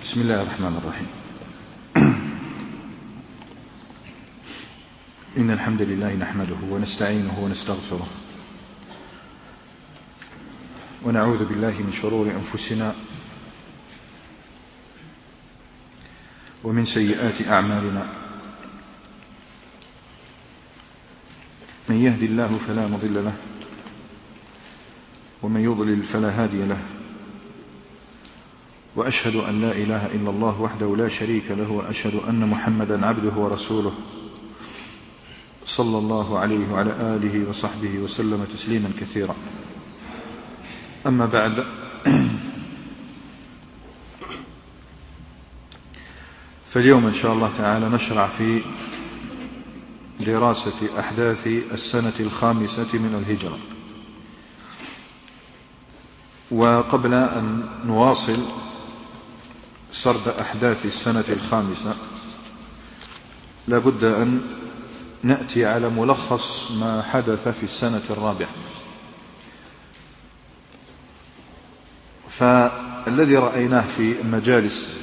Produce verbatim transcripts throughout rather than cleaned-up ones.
بسم الله الرحمن الرحيم. إن الحمد لله نحمده ونستعينه ونستغفره ونعوذ بالله من شرور أنفسنا ومن سيئات أعمالنا. من يهد الله فلا مضل له ومن يضلل فلا هادي له، وأشهد أن لا إله إلا الله وحده لا شريك له، وأشهد أن محمدا عبده ورسوله صلى الله عليه وعلى آله وصحبه وسلم تسليما كثيرا. أما بعد، فاليوم إن شاء الله تعالى نشرع في دراسة أحداث السنة الخامسة من الهجرة. وقبل أن نواصل سرد أحداث السنة الخامسة لا بد أن نأتي على ملخص ما حدث في السنة الرابعة. فالذي رأيناه في مجالس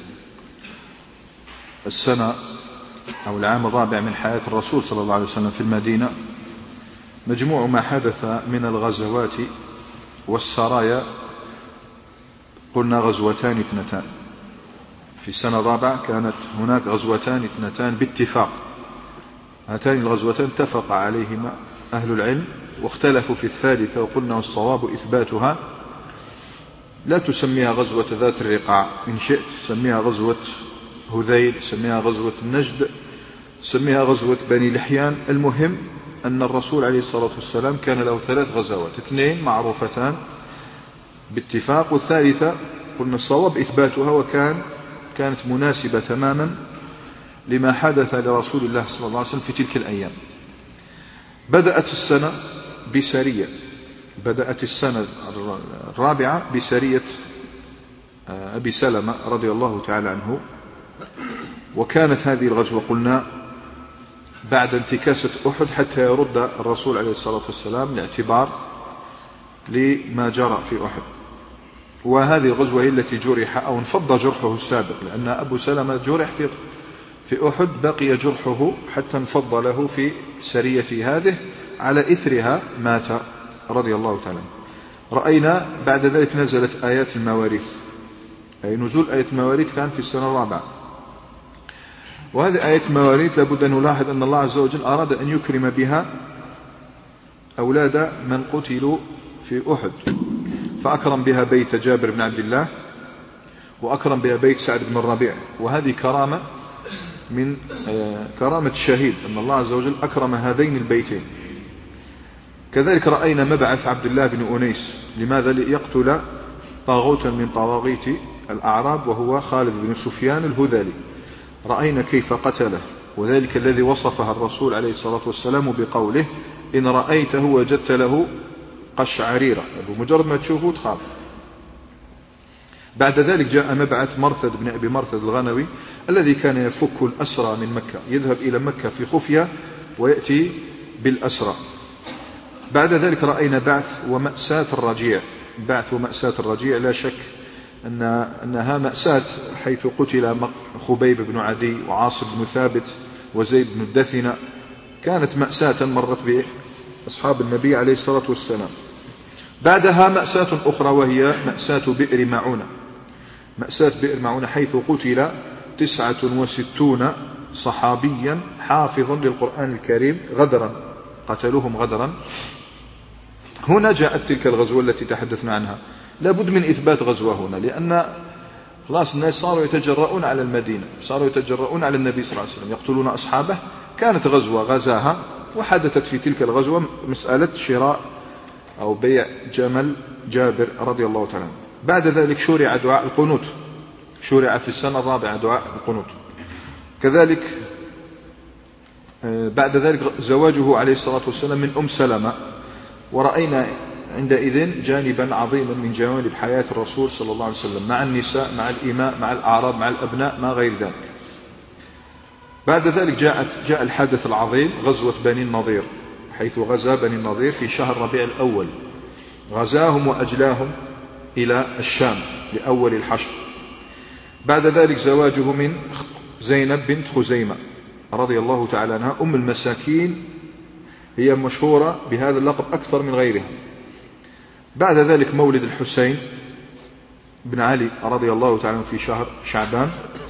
السنة أو العام الرابع من حياة الرسول صلى الله عليه وسلم في المدينة مجموع ما حدث من الغزوات والسرايا. قلنا غزوتان اثنتان في السنة الرابعة، كانت هناك غزوتان اثنتان باتفاق. هاتان الغزوتان اتفق عليهما أهل العلم واختلفوا في الثالثة، وقلنا الصواب إثباتها. لا تسميها غزوة ذات الرقاع إن شئت، سميها غزوة هذيل، سميها غزوة النجد، سميها غزوة بني لحيان. المهم أن الرسول عليه الصلاة والسلام كان له ثلاث غزوات، اثنين معروفتان باتفاق، والثالثة قلنا الصواب إثباتها، وكان كانت مناسبة تماما لما حدث لرسول الله صلى الله عليه وسلم في تلك الأيام. بدأت السنة بسرية، بدأت السنة الرابعة بسرية أبي سلمة رضي الله تعالى عنه. وكانت هذه الغزوة قلنا بعد انتكاسة أحد حتى يرد الرسول عليه الصلاة والسلام الاعتبار لما جرى في أحد. وهذه الغزوة هي التي جرح أو انفض جرحه السابق، لأن أبو سلمة جرح في في أحد، بقي جرحه حتى انفض له في سرية هذه، على إثرها مات رضي الله تعالى. رأينا بعد ذلك نزلت آيات المواريث، أي نزول آية المواريث كان في السنة الرابعة. وهذه آية المواريث لابد أن نلاحظ أن الله عز وجل أراد أن يكرم بها أولاد من قتلوا في أحد، فأكرم بها بيت جابر بن عبد الله، وأكرم بها بيت سعد بن الربيع. وهذه كرامة من كرامة الشهيد، أن الله عز وجل أكرم هذين البيتين. كذلك رأينا مبعث عبد الله بن أنيس، لماذا؟ ليقتل طاغوتا من طواغيت الأعراب وهو خالد بن سفيان الهذلي. رأينا كيف قتله، وذلك الذي وصفها الرسول عليه الصلاة والسلام بقوله: إن رأيته وجدت له قشعريرة، بمجرد ما تشوفه تخاف. بعد ذلك جاء مبعث مرثد بن أبي مرثد الغنوي، الذي كان يفك الأسرى من مكة، يذهب إلى مكة في خفية ويأتي بالأسرى. بعد ذلك رأينا بعث ومأساة الرجيع. بعث ومأساة الرجيع لا شك أن أنها مأساة، حيث قتل خبيب بن عدي وعاصم بن ثابت وزيد بن الدثنة. كانت مأساة مرت بأصحاب النبي عليه الصلاة والسلام. بعدها مأساة أخرى، وهي مأساة بئر معونة. مأساة بئر معونة حيث قتل تسعة وستون صحابيا حافظا للقرآن الكريم غدرا، قتلوهم غدرا. هنا جاءت تلك الغزوة التي تحدثنا عنها. لابد من إثبات غزوة هنا، لأن خلاص الناس صاروا يتجرؤون على المدينة، صاروا يتجرؤون على النبي صلى الله عليه وسلم، يقتلون أصحابه. كانت غزوة غزاها، وحدثت في تلك الغزوة مسألة شراء أو بيع جمل جابر رضي الله تعالى. بعد ذلك شرع دعاء القنوت، شرع في السنة الرابعة دعاء القنوت. كذلك بعد ذلك زواجه عليه الصلاة والسلام من أم سلمة. ورأينا عندئذ جانبا عظيما من جوانب حياة الرسول صلى الله عليه وسلم، مع النساء، مع الإماء، مع الأعراب، مع الأبناء، ما غير ذلك. بعد ذلك جاءت جاء الحدث العظيم، غزوة بني النضير، حيث غزا بني النضير في شهر ربيع الأول، غزاهم وأجلاهم إلى الشام لأول الحشر. بعد ذلك زواجه من زينب بنت خزيمة رضي الله تعالى عنها أم المساكين، هي مشهورة بهذا اللقب أكثر من غيرها. بعد ذلك مولد الحسين بن علي رضي الله تعالى عنه في شهر شعبان.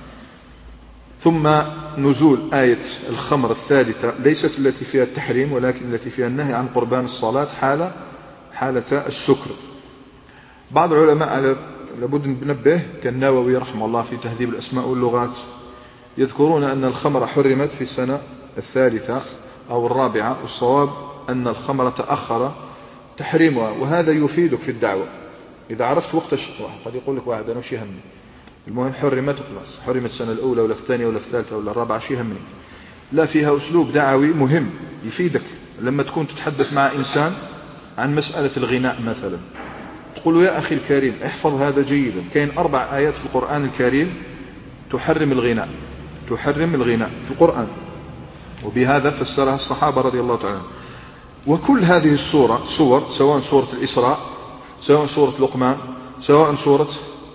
ثم نزول آية الخمر الثالثة، ليست التي فيها التحريم ولكن التي فيها النهي عن قربان الصلاة حالة حالة السكر. بعض العلماء لابد ننبه كالنووي رحمه الله في تهذيب الأسماء واللغات يذكرون أن الخمر حرمت في السنة الثالثة أو الرابعة، والصواب أن الخمر تأخر تحريمها، وهذا يفيدك في الدعوة. إذا عرفت وقت قد يقول لك واحد أنا وش يهمني، المهم حرمت وخلاص، حرمت السنة الأولى ولا الثانية ولا الثالثة ولا الرابعة شيء يهمني. لا، فيها أسلوب دعوي مهم يفيدك. لما تكون تتحدث مع إنسان عن مسألة الغناء مثلا، تقول يا أخي الكريم احفظ هذا جيدا، كاين أربع آيات في القرآن الكريم تحرم الغناء، تحرم الغناء في القرآن، وبهذا فسرها الصحابة رضي الله تعالى. وكل هذه السورة صور، سواء سورة الإسراء، سواء سورة لقمان، سواء سورة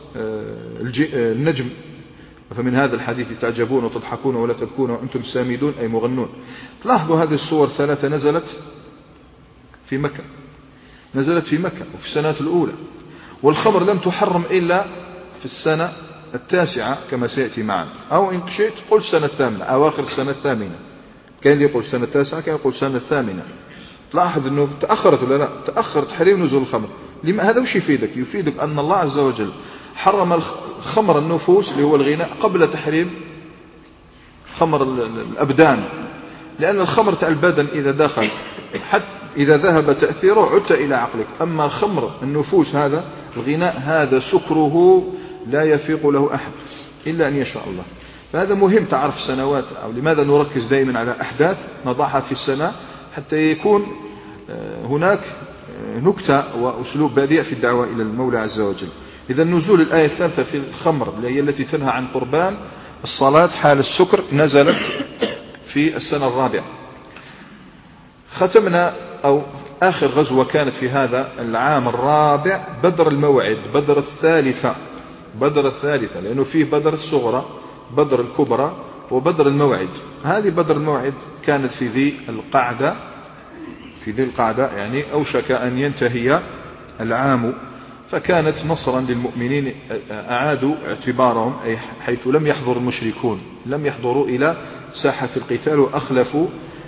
النجم، فمن هذا الحديث تعجبون وتضحكون ولا تبكون وأنتم سامدون أي مغنون. تلاحظوا هذه السور ثلاثة نزلت في مكة، نزلت في مكة وفي السنوات الأولى، والخمر لم تحرم إلا في السنة التاسعة كما سيأتي معنا، أو إن شئت قل السنة الثامنة، أواخر السنة الثامنة. كان اللي يقول السنة التاسعة، كان يقول السنة الثامنة. تلاحظ أنه تأخرت ولا لا؟ تأخر تحريم نزول الخمر. لما هذا وش يفيدك؟ يفيدك أن الله عز وجل حرم الخمر النفوس اللي هو الغناء قبل تحريم خمر الأبدان، لأن الخمر تاع البدن إذا دخل حتى إذا ذهب تأثيره عدت إلى عقلك. أما خمر النفوس هذا الغناء هذا سكره لا يفيق له أحد إلا أن يشاء الله. فهذا مهم تعرف سنوات، أو لماذا نركز دائما على أحداث نضعها في السنة حتى يكون هناك نكتة وأسلوب بديع في الدعوة إلى المولى عز وجل. إذا نزول الآية الثالثة في الخمر اللي هي التي تنهى عن قربان الصلاة حال السكر نزلت في السنة الرابعة. ختمنا أو آخر غزوة كانت في هذا العام الرابع بدر الموعد، بدر الثالثة، بدر الثالثة، لأنه فيه بدر الصغرى، بدر الكبرى، وبدر الموعد. هذه بدر الموعد كانت في ذي القعدة، في ذي القعدة يعني أوشك أن ينتهي العام، فكانت نصرا للمؤمنين، أعادوا اعتبارهم، أي حيث لم يحضر المشركون، لم يحضروا إلى ساحة القتال وأخلفوا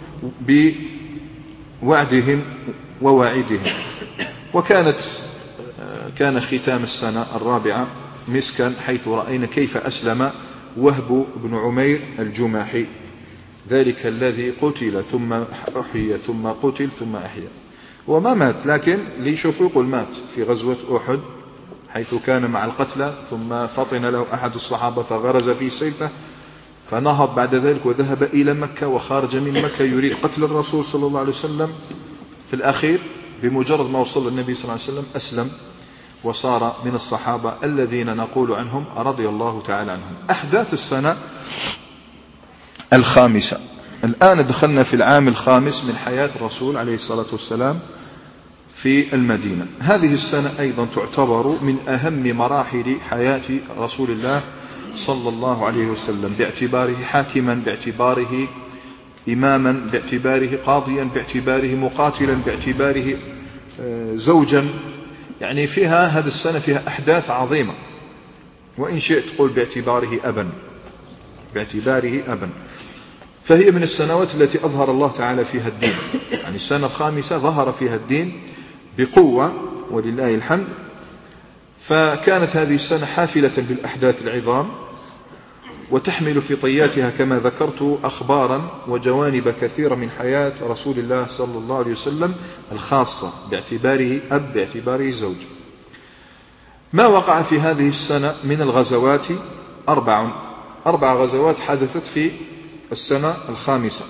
بوعدهم ووعيدهم. وكانت كان ختام السنة الرابعة مسكا، حيث رأينا كيف أسلم وهب بن عمير الجماحي، ذلك الذي قتل ثم أحيي ثم قتل ثم أحيا، وما مات، لكن ليشوفوا يقول مات في غزوة أحد حيث كان مع القتلى، ثم فطن له أحد الصحابة فغرز في سيفه فنهض بعد ذلك وذهب إلى مكة، وخارج من مكة يريد قتل الرسول صلى الله عليه وسلم. في الأخير بمجرد ما وصل النبي صلى الله عليه وسلم أسلم وصار من الصحابة الذين نقول عنهم رضي الله تعالى عنهم. أحداث السنة الخامسة، الآن دخلنا في العام الخامس من حياة الرسول عليه الصلاة والسلام في المدينة. هذه السنة أيضا تعتبر من أهم مراحل حياة رسول الله صلى الله عليه وسلم، باعتباره حاكما، باعتباره إماما، باعتباره قاضيا، باعتباره مقاتلا، باعتباره زوجا. يعني فيها هذه السنة فيها أحداث عظيمة، وإن شئت تقول باعتباره أبا، باعتباره أبا. فهي من السنوات التي أظهر الله تعالى فيها الدين، يعني السنة الخامسة ظهر فيها الدين بقوة ولله الحمد. فكانت هذه السنة حافلة بالأحداث العظام، وتحمل في طياتها كما ذكرت أخبارا وجوانب كثيرة من حياة رسول الله صلى الله عليه وسلم الخاصة، باعتباره أب، باعتباره زوج. ما وقع في هذه السنة من الغزوات أربع أربع غزوات حدثت في السنة الخامسة،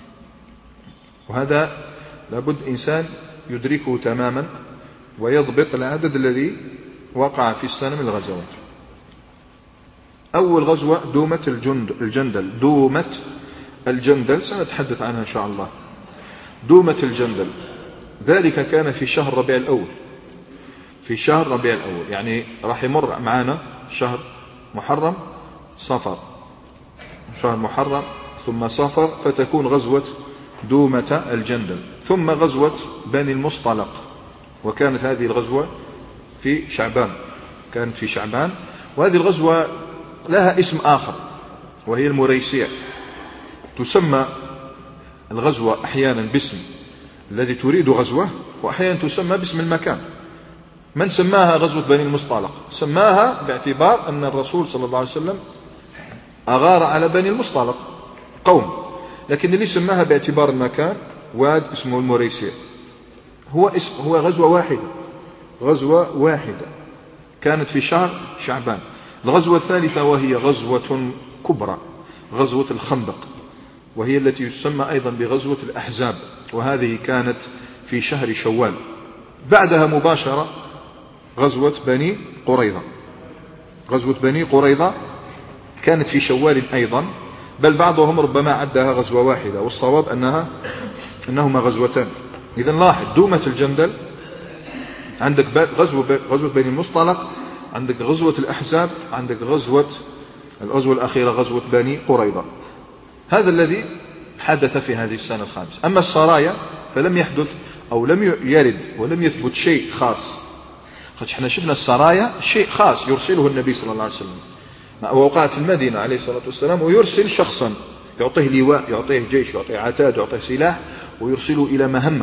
وهذا لابد إنسان يدركه تماما ويضبط العدد الذي وقع في السنة من الغزوات. أول غزوة دومة الجندل، دومة الجندل سنتحدث عنها إن شاء الله. دومة الجندل ذلك كان في شهر ربيع الأول، في شهر ربيع الأول، يعني راح يمر معنا شهر محرم صفر، شهر محرم ثم صفر، فتكون غزوة دومة الجندل، ثم غزوة بني المصطلق، وكانت هذه الغزوة في شعبان، كانت في شعبان. وهذه الغزوة لها اسم آخر وهي المريسيع. تسمى الغزوة أحيانا باسم الذي تريد غزوة، وأحيانا تسمى باسم المكان. من سماها غزوة بني المصطلق؟ سماها باعتبار أن الرسول صلى الله عليه وسلم أغار على بني المصطلق قوم، لكن اللي سماها باعتبار المكان واد اسمه المريسيع. هو اسم هو غزوة واحدة، غزوة واحدة كانت في شهر شعبان. الغزوة الثالثة وهي غزوة كبرى، غزوة الخندق، وهي التي تسمى أيضا بغزوة الأحزاب، وهذه كانت في شهر شوال. بعدها مباشرة غزوة بني قريظة. غزوة بني قريظة كانت في شوال أيضا، بل بعضهم ربما عدها غزوة واحدة، والصواب أنها أنهما غزوتان. إذن لاحظ دومة الجندل، عندك غزوة غزوة بني المصطلق، عندك غزوة الأحزاب، عندك غزوة الغزوة الأخيرة غزوة بني قريظة. هذا الذي حدث في هذه السنة الخامسة. أما السرايا فلم يحدث أو لم يرد ولم يثبت شيء خاص. احنا شفنا السرايا شيء خاص يرسله النبي صلى الله عليه وسلم، ووقعت في المدينة عليه الصلاة والسلام، ويرسل شخصا يعطيه لواء، يعطيه جيش، يعطيه عتاد، يعطيه سلاح، ويرسله إلى مهمة.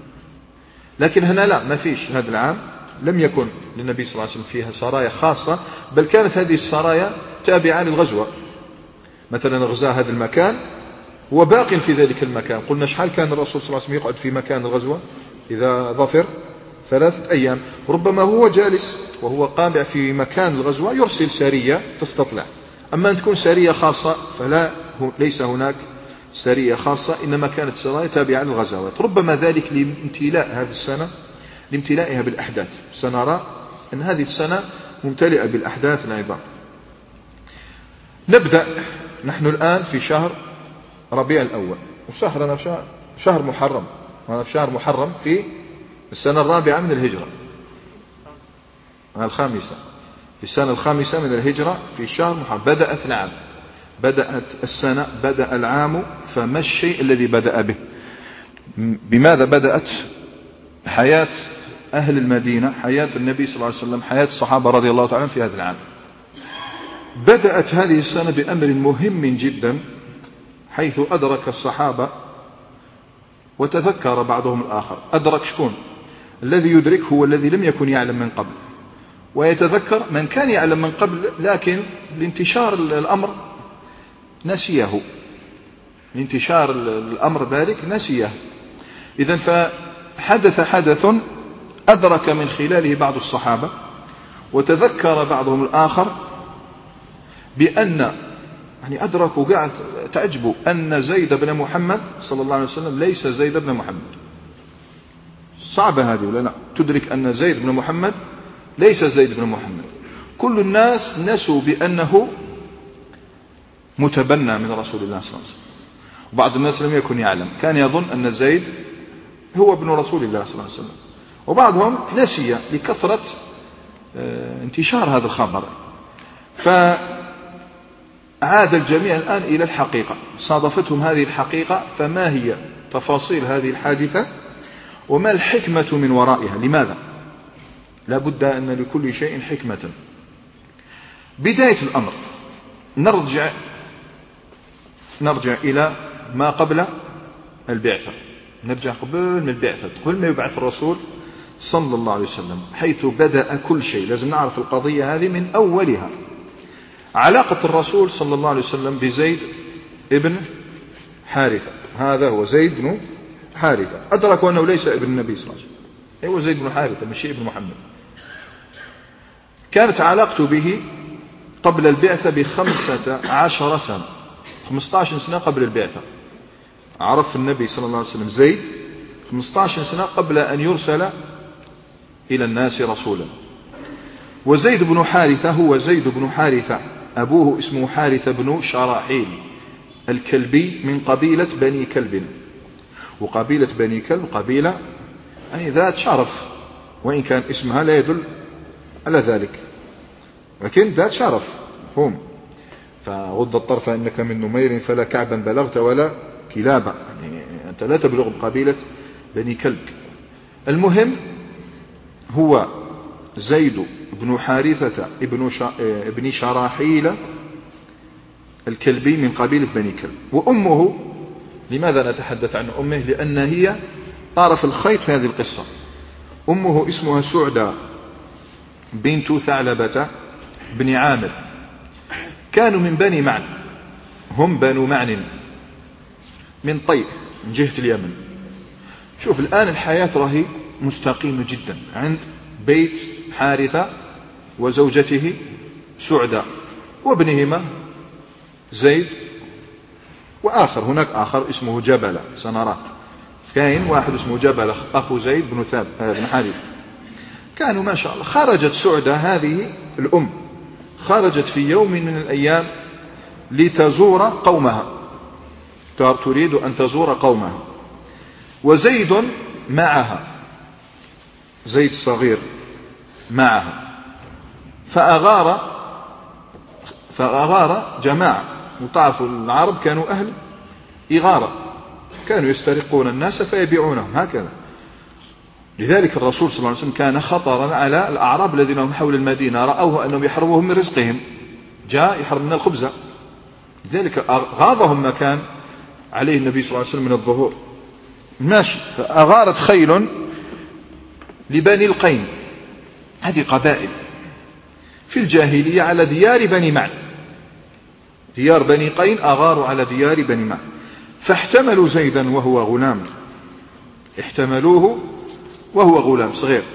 لكن هنا لا، ما فيش. هذا العام لم يكن للنبي صلى الله عليه وسلم فيها سرايا خاصة، بل كانت هذه السرايا تابعة للغزوة. مثلا غزا هذا المكان هو باق في ذلك المكان. قلنا شحال كان الرسول صلى الله عليه وسلم يقعد في مكان الغزوة إذا ظفر؟ ثلاثة أيام. ربما هو جالس وهو قابع في مكان الغزوة يرسل سرية تستطلع. أما أن تكون سرية خاصة فلا، ليس هناك سرية خاصة، إنما كانت سرايا تابعة للغزوات. ربما ذلك لامتلاء هذه السنة، لامتلائها بالأحداث. سنرى أن هذه السنة ممتلئة بالأحداث أيضا. نبدأ نحن الآن في شهر ربيع الأول، وشهرنا في شهر, شهر محرم. هذا في شهر محرم في السنة الرابعة من الهجرة، الخامسة، في السنة الخامسة من الهجرة في شهر محرم. بدأت العام، بدأت السنة، بدأ العام. فما الشيء الذي بدأ به؟ بماذا بدأت حياة أهل المدينة، حياة النبي صلى الله عليه وسلم، حياة الصحابة رضي الله تعالى في هذا العام؟ بدأت هذه السنة بأمر مهم جدا، حيث أدرك الصحابة وتذكر بعضهم الآخر. أدرك شكون؟ الذي يدرك هو الذي لم يكن يعلم من قبل، ويتذكر من كان يعلم من قبل لكن لانتشار الأمر نسيه، لانتشار الأمر ذلك نسيه. إذن فحدث حدث أدرك من خلاله بعض الصحابة، وتذكر بعضهم الآخر بأن يعني أدركوا قاعد تعجبوا أن زيد بن محمد صلى الله عليه وسلم ليس زيد بن محمد. صعبة هذه ولا لا؟ تدرك أن زيد بن محمد ليس زيد بن محمد. كل الناس نسوا بأنه متبنى من رسول الله صلى الله عليه وسلم، وبعض الناس لم يكن يعلم، كان يظن أن زيد هو ابن رسول الله صلى الله عليه وسلم، وبعضهم نسي لكثرة انتشار هذا الخبر. فعاد الجميع الآن إلى الحقيقة، صادفتهم هذه الحقيقة. فما هي تفاصيل هذه الحادثة وما الحكمة من ورائها؟ لماذا؟ لا بد أن لكل شيء حكمة. بداية الأمر نرجع نرجع إلى ما قبل البعثة، نرجع قبل من البعثة، قبل ما يبعث الرسول صلى الله عليه وسلم، حيث بدأ كل شيء. لازم نعرف القضية هذه من أولها. علاقة الرسول صلى الله عليه وسلم بزيد ابن حارثة، هذا هو زيد بن حارثة. أدركوا أنه ليس ابن النبي صلى الله عليه وسلم، هو زيد بن حارثة مش ابن محمد. كانت علاقته به قبل البعثة بخمسة عشر سنة، خمسة عشر سنة قبل البعثة. عرف النبي صلى الله عليه وسلم زيد خمسة عشر سنة قبل أن يرسل إلى الناس رسولا. وزيد بن حارثة هو زيد بن حارثة، أبوه اسمه حارثة بن شراحيل الكلبي من قبيلة بني كلب. وقبيلة بني كلب قبيلة يعني ذات شرف، وإن كان اسمها لا يدل على ذلك، لكن ذات شرف مفهوم. فغض الطرف إنك من نمير فلا كعبا بلغت ولا كلابا، يعني أنت لا تبلغ بقبيلة بني كلب. المهم هو زيد بن حارثة ابن, شا... ابن شراحيل الكلبي من قبيلة بني كلب. وأمه، لماذا نتحدث عن أمه؟ لأن هي طرف الخيط في هذه القصة. أمه اسمها سعدة بنت ثعلبة بن عامر، كانوا من بني معن، هم بنو معن من طيء من جهة اليمن. شوف الآن الحياة راهي مستقيمة جدا عند بيت حارثة وزوجته سعدة وابنهما زيد، وآخر هناك آخر اسمه جبلة سنراه، كاين واحد اسمه جبلة أخو زيد بن ثاب بن حارثة. كانوا ما شاء الله. خرجت سعدة هذه الأم، خرجت في يوم من الأيام لتزور قومها، تريد أن تزور قومها، وزيد معها، زيد الصغير معها. فأغار فأغار جماعة، وتعرفوا العرب كانوا أهل إغارة، كانوا يسترقون الناس فيبيعونهم هكذا. لذلك الرسول صلى الله عليه وسلم كان خطرا على الأعراب الذين هم حول المدينة، رأوه أنهم يحرموهم من رزقهم، جاء يحرم من الخبز، لذلك غاضهم ما كان عليه النبي صلى الله عليه وسلم من الظهور. ماشي. فأغارت خيل لبني القين، هذه قبائل في الجاهلية على ديار بني معن، ديار بني قين أغاروا على ديار بني معن، فاحتملوا زيدا وهو غلام، احتملوه وهو غلام صغير.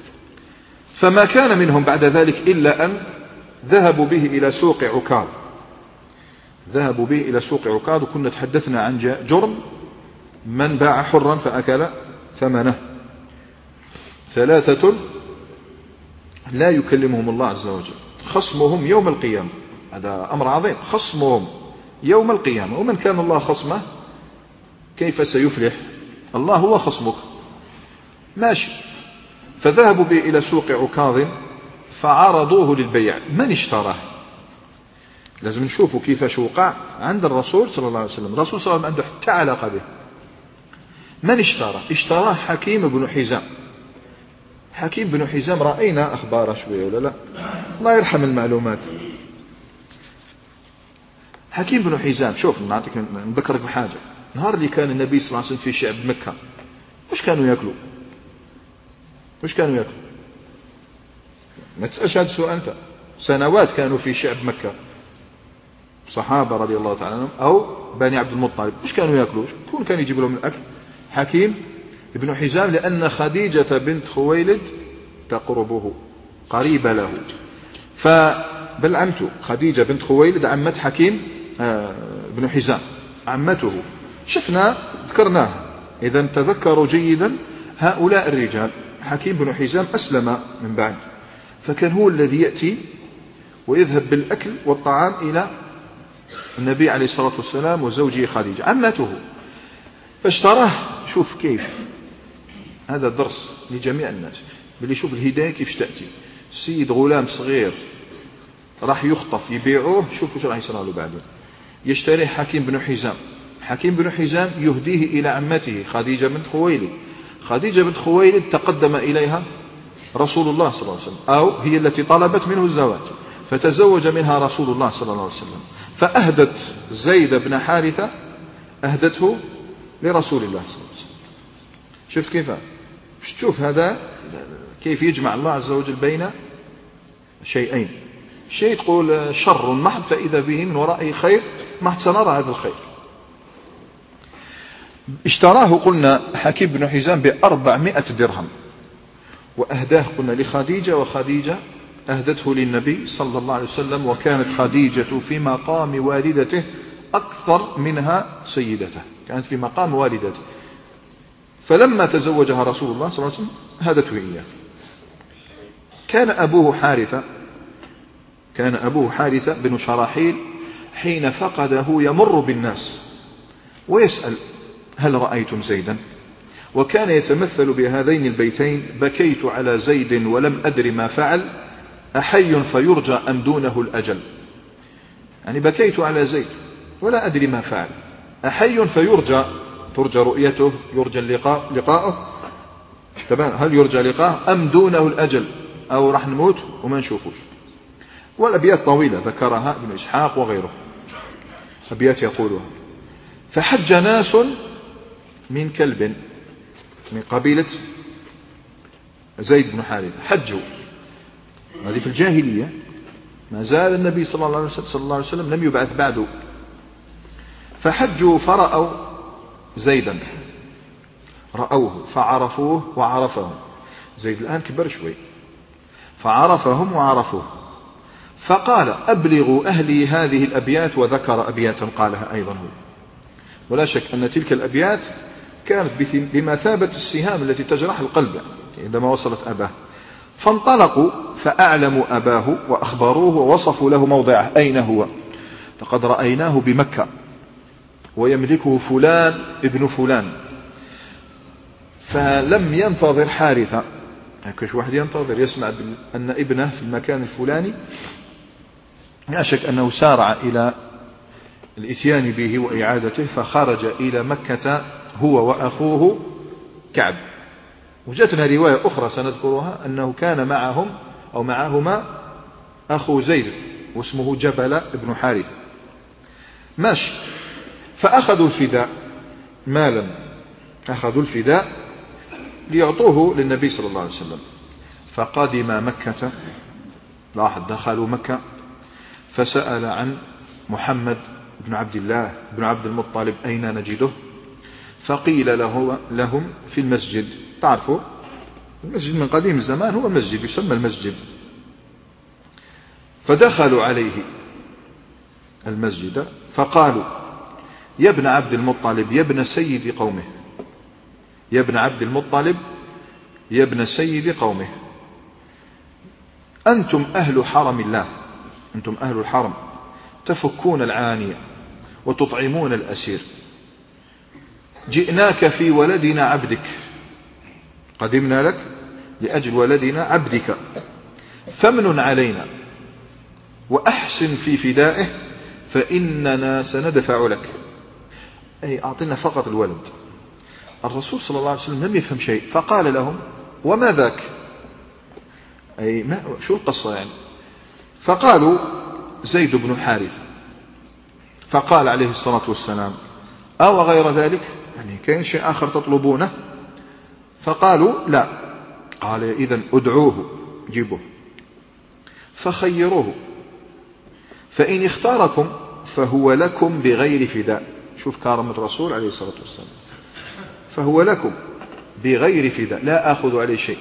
فما كان منهم بعد ذلك إلا أن ذهبوا به إلى سوق عكاظ، ذهبوا به إلى سوق عكاظ. وكنا تحدثنا عن جرم من باع حرا فأكل ثمنه، ثلاثة لا يكلمهم الله عز وجل، خصمهم يوم القيامة، هذا أمر عظيم، خصمهم يوم القيامة. ومن كان الله خصمه كيف سيفلح؟ الله هو خصمك. ماشي. فذهبوا به إلى سوق عكاظ فعرضوه للبيع. من اشتراه؟ لازم نشوفوا كيفاش وقع عند الرسول صلى الله عليه وسلم. الرسول صلى الله عليه وسلم عنده حتى علاقة به. من اشتراه؟ اشتراه حكيم بن حزام. حكيم بن حزام رأينا أخباره شوية ولا لا؟ الله يرحم المعلومات. حكيم بن حزام، شوف نعطيك نذكرك بحاجة. نهار اللي كان النبي صلى الله عليه وسلم في شعب مكة، وش كانوا يأكلوا؟ وش كانوا يأكلوا؟ ما تسألش هذا السؤال أنت. سنوات كانوا في شعب مكة صحابة رضي الله تعالى عنهم أو بني عبد المطلب، وش كانوا يأكلوا؟ شكون كان يجيب لهم الأكل؟ حكيم بن حزام، لأن خديجة بنت خويلد تقربه، قريبة له. فبل عمته خديجة بنت خويلد عمت حكيم بن حزام، عمته. شفنا ذكرناه، إذا تذكروا جيدا هؤلاء الرجال. حكيم بن حزام أسلم من بعد، فكان هو الذي يأتي ويذهب بالأكل والطعام إلى النبي عليه الصلاة والسلام وزوجه خديجة عمته. فاشتراه. شوف كيف هذا درس لجميع الناس، باللي شوف الهداية كيف تأتي. سيد غلام صغير راح يخطف يبيعوه، شوفوا شو راح يصير له بعدين. يشتريه حكيم بن حزام، حكيم بن حزام يهديه إلى عمته خديجة بنت خويلد. خديجة بنت خويلد تقدم إليها رسول الله صلى الله عليه وسلم، أو هي التي طلبت منه الزواج، فتزوج منها رسول الله صلى الله عليه وسلم. فأهدت زيد بن حارثة، أهدته لرسول الله صلى الله عليه وسلم. شوف كيف تشوف هذا كيف يجمع الله عز وجل بين شيئين. شيء تقول شر محض فإذا به من ورائه خير محض، سنرى هذا الخير. اشتراه قلنا حكيم بن حزام بأربعمائة درهم، وأهداه قلنا لخديجة، وخديجة أهدته للنبي صلى الله عليه وسلم. وكانت خديجة في مقام والدته أكثر منها سيدته، كانت في مقام والدته. فلما تزوجها رسول الله صلى الله عليه وسلم هدته إياه. كان أبوه حارثة كان أبوه حارثة بن شراحيل حين فقده يمر بالناس ويسأل: هل رأيتم زيدا؟ وكان يتمثل بهذين البيتين: بكيت على زيد ولم أدر ما فعل، أحي فيرجى أم دونه الأجل. يعني بكيت على زيد ولا أدري ما فعل، أحي فيرجى ترجى رؤيته، يرجى اللقاء لقاءه، تمام، هل يرجى لقاءه أم دونه الأجل، أو راح نموت وما نشوفوش. والأبيات طويلة ذكرها ابن إسحاق وغيره، أبيات يقولها: فحج ناس من كلب، من قبيلة زيد بن حارثة، حجوا، هذه في الجاهلية، ما زال النبي صلى الله عليه وسلم لم يبعث بعده، فحجوا فرأوا زيدا، رأوه فعرفوه وعرفهم، زيد الآن كبر شوي، فعرفهم وعرفوه، فقال: أبلغوا أهلي هذه الأبيات، وذكر أبياتا قالها أيضا هو. ولا شك أن تلك الأبيات كانت بمثابة السهام التي تجرح القلب عندما وصلت أباه. فانطلقوا فأعلموا أباه وأخبروه ووصفوا له موضعه، أين هو؟ لقد رأيناه بمكة ويملكه فلان ابن فلان. فلم ينتظر حارثة، كش واحد ينتظر يسمع أن ابنه في المكان الفلاني، لا شك أنه سارع إلى الاتيان به وإعادته، فخرج إلى مكة هو وأخوه كعب. وجدنا رواية أخرى سنذكرها أنه كان معهم أو معهما أخو زيد واسمه جبل ابن حارث. ماشي، فأخذوا الفداء مالا، أخذوا الفداء ليعطوه للنبي صلى الله عليه وسلم. فقدم مكة، لاحظ دخلوا مكة، فسأل عن محمد بن عبد الله بن عبد المطلب أين نجده؟ فقيل له لهم في المسجد. تعرفوا المسجد من قديم الزمان هو مسجد يسمى المسجد. فدخلوا عليه المسجد فقالوا: يا ابن عبد المطلب يا ابن سيد قومه، يا ابن عبد المطلب يا ابن سيد قومه، أنتم أهل حرم الله، أنتم أهل الحرم، تفكون العانية وتطعمون الأسير، جئناك في ولدنا عبدك، قدمنا لك لأجل ولدنا عبدك، فمن علينا وأحسن في فدائه فإننا سندفع لك. أي أعطنا فقط الولد. الرسول صلى الله عليه وسلم لم يفهم شيء، فقال لهم: وما ذاك؟ أي ما شو القصة يعني؟ فقالوا: زيد بن حارث. فقال عليه الصلاة والسلام: أو غير ذلك، يعني كاين شيء آخر تطلبونه؟ فقالوا: لا. قال: إذن ادعوه، جيبوه، فخيروه، فإن اختاركم فهو لكم بغير فداء. شوف كرم الرسول عليه الصلاة والسلام، فهو لكم بغير فداء، لا أخذ عليه شيء.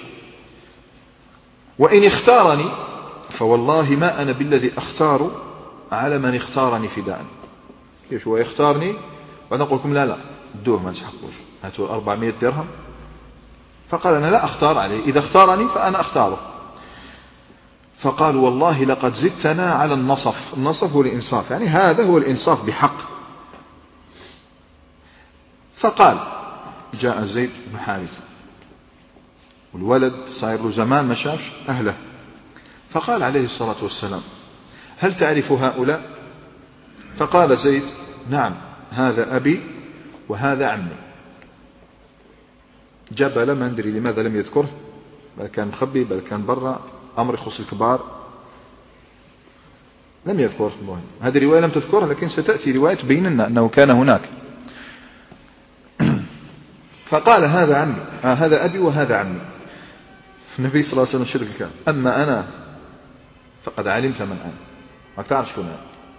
وإن اختارني فوالله ما أنا بالذي أختار على من اختارني فداء. كيف هو يختارني ونقول لكم لا لا ادوه ما نسحقوش، هاتوا أربعمائة درهم؟ فقال: أنا لا أختار عليه، إذا اختارني فأنا أختاره. فقالوا: والله لقد زدتنا على النصف. النصف هو الإنصاف، يعني هذا هو الإنصاف بحق. فقال: جاء زيد بن حارث والولد صاير له زمان ما شافش أهله، فقال عليه الصلاة والسلام: هل تعرف هؤلاء؟ فقال زيد: نعم، هذا أبي وهذا عمي. جبل ما ندري لماذا لم يذكره، بل كان مخبي، بل كان برا، أمر يخص الكبار، لم يذكر. المهم هذه الرواية لم تذكرها، لكن ستأتي رواية تبين لنا أنه كان هناك. فقال: هذا عمي، آه هذا أبي وهذا عمي. النبي صلى الله عليه وسلم شرك الكلام: أما أنا فقد علمت من أنا، ما تعرف شكون أنا،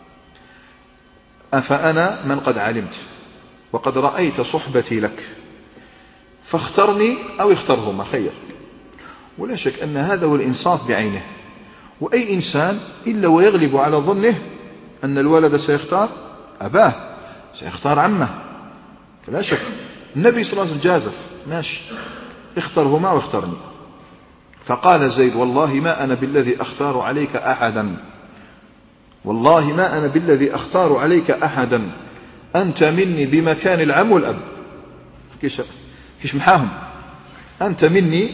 أفأنا من قد علمت وقد رأيت صحبتي لك، فاخترني أو اخترهما، خير. ولا شك أن هذا هو الإنصاف بعينه. وأي إنسان إلا ويغلب على ظنه أن الولد سيختار أباه، سيختار عمه، فلا شك. النبي صلى الله عليه وسلم جازف، ماشي، اخترهما واخترني. فقال زيد: والله ما أنا بالذي أختار عليك أحدا، والله ما أنا بالذي أختار عليك أحدا، أنت مني بمكان العم والأب. كيش كيش محاهم، أنت مني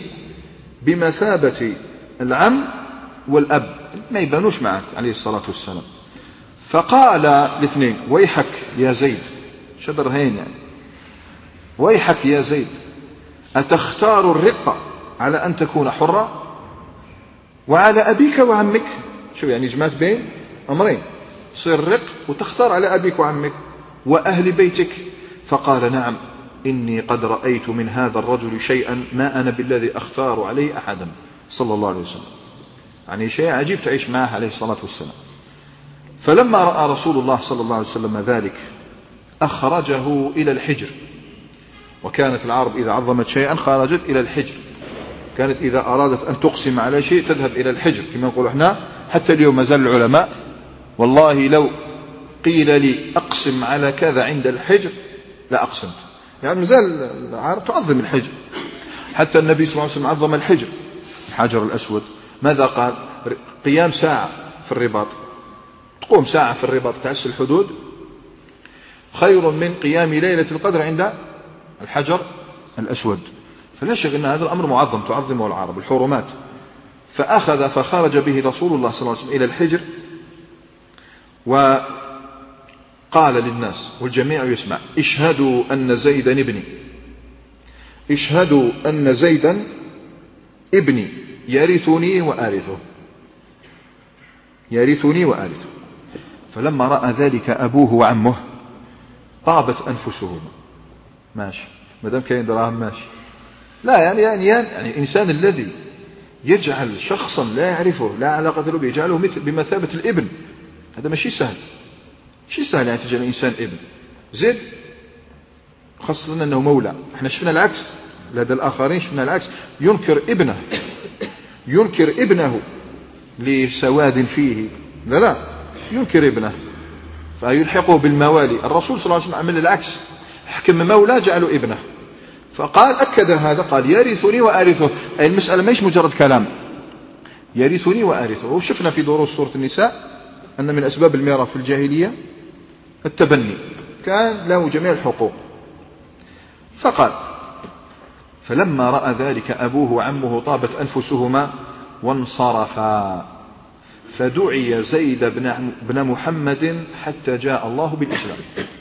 بمثابة العم والأب، ما يبانوش معك عليه الصلاة والسلام. فقال الاثنين: ويحك يا زيد، شدر هين يعني، ويحك يا زيد، أتختار الرقة على أن تكون حرة وعلى أبيك وعمك؟ شو يعني جمعت بين أمرين، تصير رق وتختار على أبيك وعمك وأهل بيتك. فقال: نعم، إني قد رأيت من هذا الرجل شيئا ما أنا بالذي أختار عليه أحدا صلى الله عليه وسلم. يعني شيء عجيب تعيش معه عليه الصلاة والسلام. فلما رأى رسول الله صلى الله عليه وسلم ذلك أخرجه إلى الحجر. وكانت العرب إذا عظمت شيئا خرجت إلى الحجر، كانت إذا أرادت أن تقسم على شيء تذهب إلى الحجر كما نقول احنا. حتى اليوم ما زال العلماء والله لو قيل لي أقسم على كذا عند الحجر لا أقسمت، يعني مازال العرب تعظم الحجر. حتى النبي صلى الله عليه وسلم عظم الحجر، الحجر الأسود. ماذا قال؟ قيام ساعة في الرباط، تقوم ساعة في الرباط تعس الحدود خير من قيام ليلة القدر عند الحجر الأسود. فلا شك أن هذا الأمر معظم تعظمه العرب، الحرمات. فأخذ فخرج به رسول الله صلى الله عليه وسلم إلى الحجر، وقال للناس والجميع يسمع: اشهدوا أن زيدا ابني، اشهدوا أن زيدا ابني يرثني وآرثه، يرثني وآرثه. فلما رأى ذلك أبوه وعمه طابت أنفسهم. ماشي، مدام كاين دراهم ماشي. لا يعني يعني يعني الإنسان الذي يجعل شخصا لا يعرفه لا علاقة له به يجعله مثل بمثابة الابن، هذا ماشي سهل، ماشي سهل يعني تجعل الإنسان ابن. زيد خاصة لنا أنه مولى. احنا شفنا العكس، لدى الآخرين شفنا العكس، ينكر ابنه، ينكر ابنه لسواد فيه، لا لا ينكر ابنه فيلحقه بالموالي. الرسول صلى الله عليه وسلم عمل العكس، حكم مولى جعله ابنه. فقال أكد هذا، قال: يرثني وأرثه. أي المسألة مش مجرد كلام، يرثني وأرثه. وشفنا في دروس سورة النساء أن من أسباب الميراث في الجاهلية التبني، كان له جميع الحقوق. فقال: فلما رأى ذلك أبوه وعمه طابت أنفسهما وانصرفا، فدعي زيد بن محمد حتى جاء الله بالإسلام.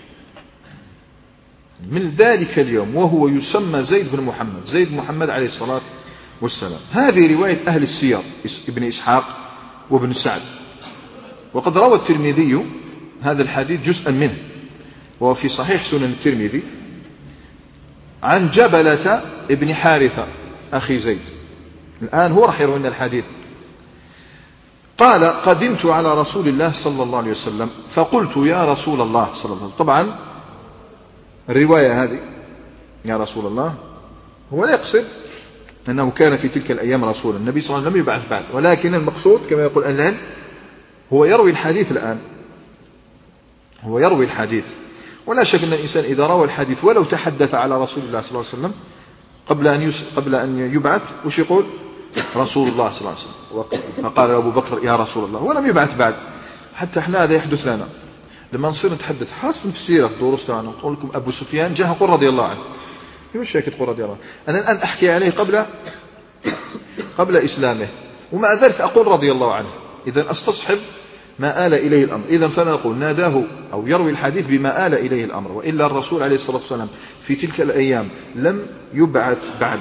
من ذلك اليوم وهو يسمى زيد بن محمد، زيد محمد عليه الصلاة والسلام. هذه رواية أهل السير، ابن إسحاق وابن سعد. وقد روى الترمذي هذا الحديث جزءا منه، وهو في صحيح سنن الترمذي، عن جبلة ابن حارثة أخي زيد. الآن هو راح يروي لنا الحديث. قال: قدمت على رسول الله صلى الله عليه وسلم فقلت: يا رسول الله صلى الله عليه وسلم. طبعا الرواية هذه يا رسول الله هو لا يقصد أنه كان في تلك الأيام رسول النبي صلى الله عليه وسلم لم يبعث بعد، ولكن المقصود كما يقول أهل العلم هو يروي الحديث الآن، هو يروي الحديث. ولا شك أن الإنسان إذا روى الحديث ولو تحدث على رسول الله صلى الله عليه وسلم قبل أن قبل أن يبعث وش يقول؟ رسول الله صلى الله عليه وسلم. فقال أبو بكر: يا رسول الله، ولم يبعث بعد. حتى احنا هذا يحدث لنا لما نصير نتحدث خاصة في السيرة في دروسنا، نقول لكم أبو سفيان جاء قل رضي الله عنه. ايش هيك تقول رضي الله عنه؟ أنا الآن أحكي عليه قبل قبل إسلامه، ومع ذلك أقول رضي الله عنه. إذا استصحب ما آل إليه الأمر. إذا فأنا أقول ناداه أو يروي الحديث بما آل إليه الأمر، وإلا الرسول عليه الصلاة والسلام في تلك الأيام لم يبعث بعد.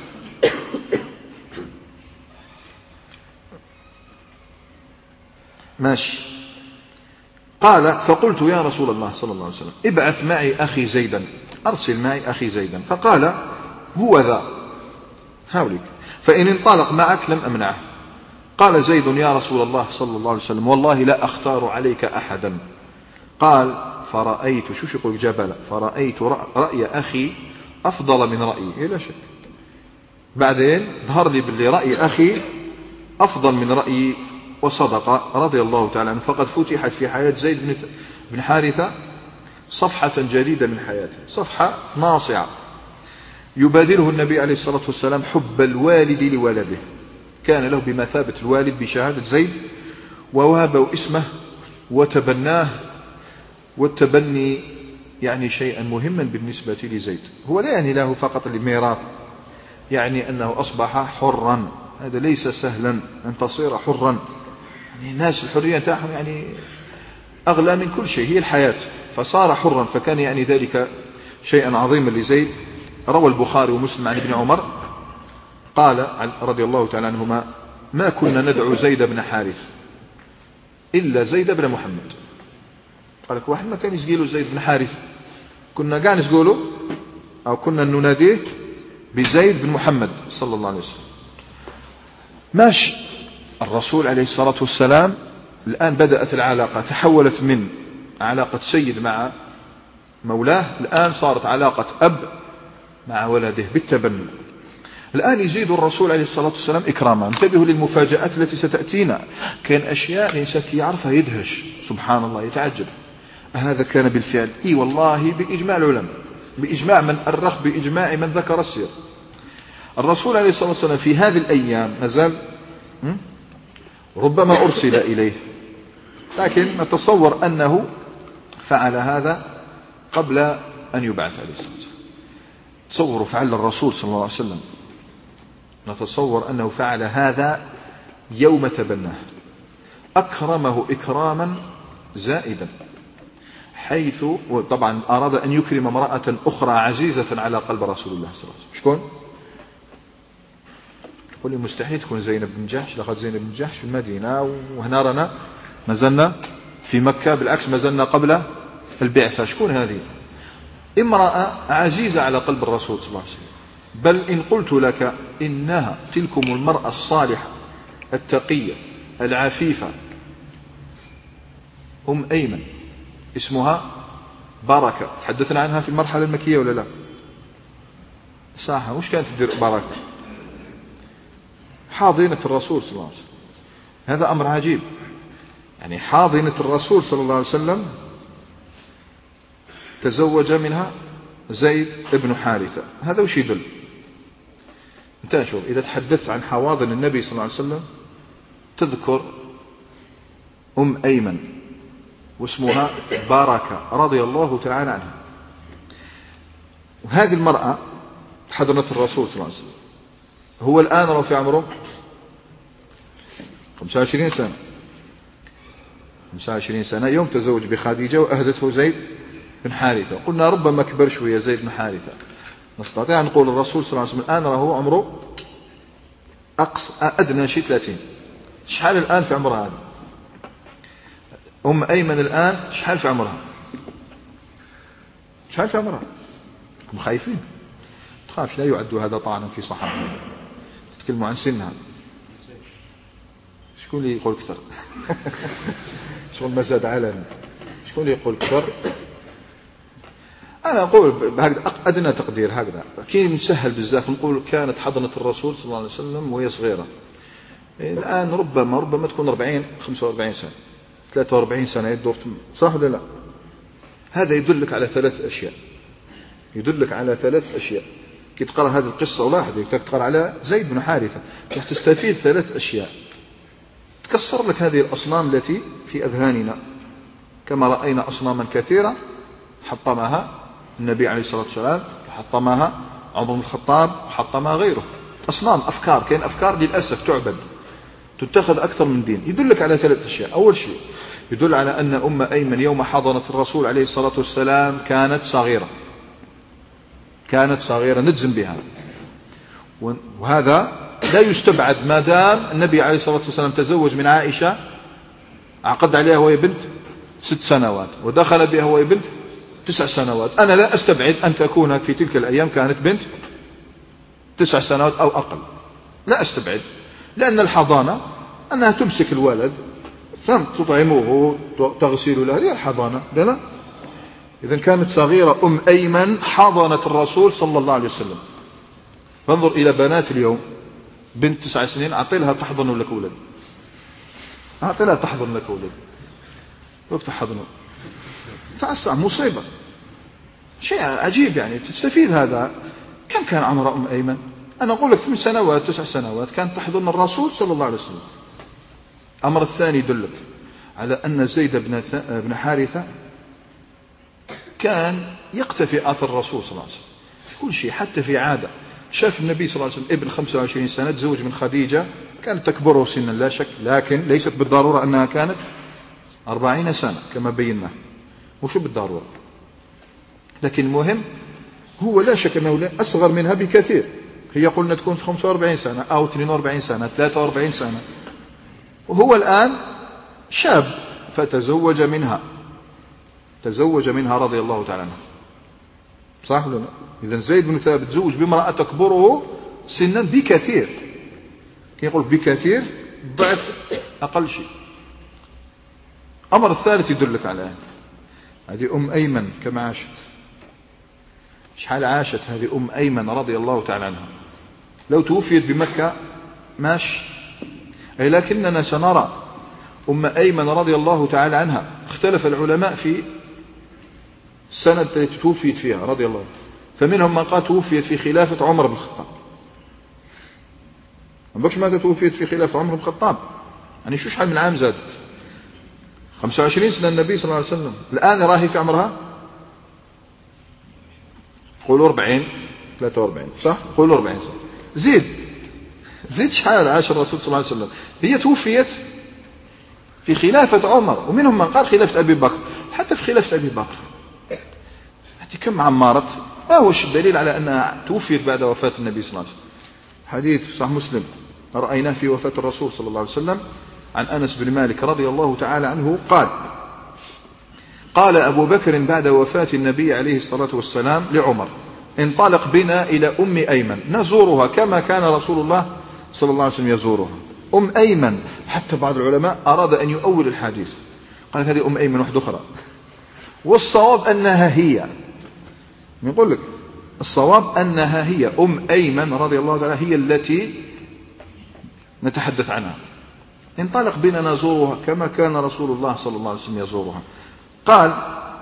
ماشي. قال: فقلت: يا رسول الله صلى الله عليه وسلم ابعث معي أخي زيدا، أرسل معي أخي زيدا. فقال: هو ذا، هاولك، فإن انطلق معك لم أمنعه. قال زيد: يا رسول الله صلى الله عليه وسلم والله لا أختار عليك أحدا. قال: فرأيت شو يقول جبل، فرأيت رأي أخي أفضل من رأيي. لا شك بعدين ظهر لي باللي رأي أخي أفضل من رأيي، وصدق رضي الله تعالى عنه. فقد فتحت في حياة زيد بن حارثة صفحة جديدة من حياته، صفحة ناصعة يبادله النبي عليه الصلاة والسلام حب الوالد لولده. كان له بمثابة الوالد بشهادة زيد، ووهبه اسمه وتبناه. والتبني يعني شيئا مهما بالنسبة لزيد، هو لا يعني له فقط الميراث، يعني أنه أصبح حرا. هذا ليس سهلا أن تصير حرا، يعني الناس الحرية تاعهم يعني أغلى من كل شيء، هي الحياة، فصار حرا، فكان يعني ذلك شيئا عظيما لزيد. روى البخاري ومسلم عن ابن عمر قال رضي الله تعالى عنهما: ما كنا ندعو زيد بن حارثة إلا زيد بن محمد. قال لك واحد ما كان يسقيله زيد بن حارثة، كنا قاعد نسقوله أو كنا نناديه بزيد بن محمد صلى الله عليه وسلم. ماشي الرسول عليه الصلاة والسلام الآن بدأت العلاقة، تحولت من علاقة سيد مع مولاه، الآن صارت علاقة أب مع ولده بالتبني. الآن يزيد الرسول عليه الصلاة والسلام إكراما. انتبهوا للمفاجآت التي ستأتينا، كان أشياء الإنسان يعرفها يدهش، سبحان الله، يتعجب هذا كان بالفعل. إي والله بإجماع العلماء، بإجماع من أرخ، بإجماع من ذكر السير. الرسول عليه الصلاة والسلام في هذه الأيام مازال ربما أرسل إليه، لكن نتصور أنه فعل هذا قبل أن يبعث عليه الصلاة والسلام. تصوروا فعل الرسول صلى الله عليه وسلم، نتصور أنه فعل هذا يوم تبناه، أكرمه إكراما زائدا، حيث طبعا أراد أن يكرم امرأة أخرى عزيزة على قلب رسول الله صلى الله عليه وسلم. شكون؟ قل لي مستحيل تكون زينب بن جحش، لقد زينب بن جحش في المدينة وهنا رنا ما زلنا في مكة، بالعكس ما زلنا قبل البعثة. شكون هذه؟ امرأة عزيزة على قلب الرسول صلى الله عليه وسلم. بل إن قلت لك إنها تلكم المرأة الصالحة التقية العفيفة أم أيمن، اسمها بركة، تحدثنا عنها في المرحلة المكية ولا لا؟ صح، وش كانت تدير بركة؟ حاضنة الرسول صلى الله عليه وسلم. هذا أمر عجيب، يعني حاضنة الرسول صلى الله عليه وسلم تزوج منها زيد بن حارثة. هذا وش يدل؟ انت شوف، إذا تحدثت عن حواضن النبي صلى الله عليه وسلم تذكر أم أيمن واسمها بركة رضي الله تعالى عنها. وهذه المرأة حضنت الرسول صلى الله عليه وسلم، هو الآن رأى في عمره خمسة وعشرين سنة، خمسة وعشرين سنة يوم تزوج بخديجة وأهدته زيد بن حارثة. قلنا ربما كبر شوية زيد بن حارثة، نستطيع أن نقول الرسول صلى الله عليه وسلم الآن راه عمره أقصى أدنى شيء ثلاثين. شحال الآن في عمرها هذا؟ أم أيمن الآن شحال في عمرها؟ شحال في عمرها؟ هم خايفين، تخافش، لا يعد هذا طعنا في صحابة، تتكلموا عن سنها. شكون اللي يقول كثر؟ شكون ما زاد علنا؟ شكون اللي يقول كثر؟ أنا أقول بهكذا أدنى تقدير، هكذا كي نسهل بزاف نقول كانت حضنة الرسول صلى الله عليه وسلم وهي صغيرة. الآن ربما ربما تكون أربعين خمسة وأربعين سنة، ثلاثة وأربعين سنة يدور، صح ولا لا؟ هذا يدلك على ثلاث أشياء، يدلك على ثلاث أشياء. كي تقرأ هذه القصة ولاحظ تقرأ على زيد بن حارثة راح تستفيد ثلاث أشياء. تكسر لك هذه الأصنام التي في أذهاننا، كما رأينا أصناما كثيرة حطمها النبي عليه الصلاة والسلام، وحطمها عمر بن الخطاب، وحطمها غيره. أصنام، أفكار، كاين أفكار للأسف تعبد، تتخذ أكثر من دين. يدلك على ثلاث أشياء. أول شيء يدل على أن أم أيمن يوم حضنت الرسول عليه الصلاة والسلام كانت صغيرة، كانت صغيرة نجزم بها، وهذا لا يستبعد ما دام النبي عليه الصلاة والسلام تزوج من عائشة، عقد عليها وهي بنت ست سنوات ودخل بها وهي بنت تسع سنوات. أنا لا أستبعد أن تكون في تلك الأيام كانت بنت تسع سنوات أو أقل، لا أستبعد، لأن الحضانة أنها تمسك الولد ثم تطعمه تغسل له، هذه الحضانة. لا، إذن كانت صغيرة أم أيمن حضنت الرسول صلى الله عليه وسلم. فانظر إلى بنات اليوم، بنت تسع سنين أعطي لها تحضن لك ولد، أعطي لها تحضن لك ولد، وقت تحضنه فأسع مصيبة، شيء عجيب. يعني تستفيد هذا. كم كان عمر أم أيمن؟ أنا أقول لك ثمان سنوات تسع سنوات كانت تحضن الرسول صلى الله عليه وسلم. الأمر الثاني يدلك على أن زيد بن حارثة كان يقتفي آثار الرسول صلى الله عليه وسلم في كل شيء، حتى في عادة. شاف النبي صلى الله عليه وسلم ابن خمسة وعشرين سنة تزوج من خديجة، كانت تكبره سنا لا شك، لكن ليست بالضرورة أنها كانت أربعين سنة كما بينا، وشو بالضرورة، لكن المهم هو لا شك أنه أصغر منها بكثير. هي قلنا تكون في خمسة وأربعين سنة أو اثنين وأربعين سنة ثلاثة وأربعين سنة، وهو الآن شاب فتزوج منها تزوج منها رضي الله تعالى عنه. صح ولا لا؟ إذن زيد بن ثابت تزوج بامرأة تكبره سنا بكثير، كي يقول بكثير ضعف أقل شيء. أمر الثالث يدلك على هذه أم أيمن كما عاشت. شحال عاشت هذه أم أيمن رضي الله تعالى عنها؟ لو توفيت بمكة ماشي، أي لكننا سنرى أم أيمن رضي الله تعالى عنها اختلف العلماء في السنة التي توفيت فيها رضي الله، فمنهم من قال توفيت في خلافة عمر بن الخطاب. ما بقش ماذا توفيت في خلافة عمر بن الخطاب، يعني شو شحال من عام زادت؟ خمسة وعشرين سنة النبي صلى الله عليه وسلم، الآن راهي في عمرها قولوا أربعين ثلاثة وأربعين، صح؟ قولوا أربعين سنة. زيد زيد شحال عاش الرسول صلى الله عليه وسلم. هي توفيت في خلافة عمر، ومنهم من قال خلافة أبي بكر، حتى في خلافة أبي بكر هذه كم عمارت. ما هو الدليل على أنها توفيت بعد وفاة النبي صلى الله عليه وسلم؟ حديث صحيح مسلم رأيناه في وفاة الرسول صلى الله عليه وسلم عن أنس بن مالك رضي الله تعالى عنه قال: قال أبو بكر بعد وفاة النبي عليه الصلاة والسلام لعمر: انطلق بنا إلى أم أيمن نزورها كما كان رسول الله صلى الله عليه وسلم يزورها. أم أيمن، حتى بعض العلماء أراد أن يؤول الحديث، قال هذه أم أيمن واحدة أخرى، والصواب أنها هي. يقول لك الصواب أنها هي أم أيمن رضي الله تعالى هي التي نتحدث عنها. انطلق بنا نزورها كما كان رسول الله صلى الله عليه وسلم يزورها. قال: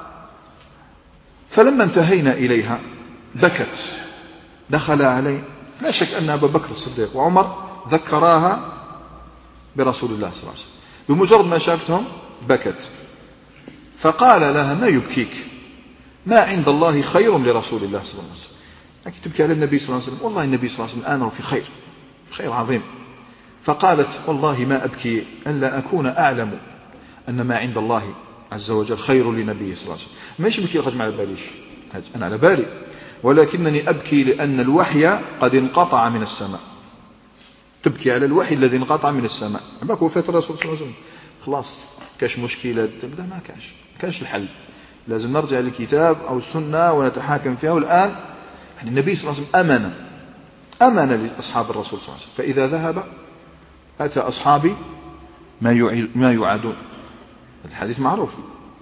فلما انتهينا إليها بكت. دخل علي، لا شك أن أبا بكر الصديق وعمر ذكراها برسول الله صلى الله عليه وسلم، بمجرد ما شافتهم بكت. فقال لها: ما يبكيك؟ ما عند الله خير لرسول الله صلى الله عليه وسلم. لكن تبكي على النبي صلى الله عليه وسلم؟ والله النبي صلى الله عليه وسلم الآن في خير، خير عظيم. فقالت: والله ما أبكي ألا أكون أعلم أن ما عند الله عز وجل خير لنبيه صلى الله عليه وسلم. ماشي بكي لقد ما على باليش، أنا على بالي، ولكنني أبكي لأن الوحي قد انقطع من السماء. تبكي على الوحي الذي انقطع من السماء. عندك وفاة الرسول صلى الله عليه وسلم، خلاص كاش مشكلة تبدأ، ما كاش كاش الحل، لازم نرجع للكتاب أو السنة ونتحاكم فيها. والآن يعني النبي صلى الله عليه وسلم أمن أمن لأصحاب الرسول صلى الله عليه وسلم، فإذا ذهب أتى أصحابي ما يعادون. الحديث معروف،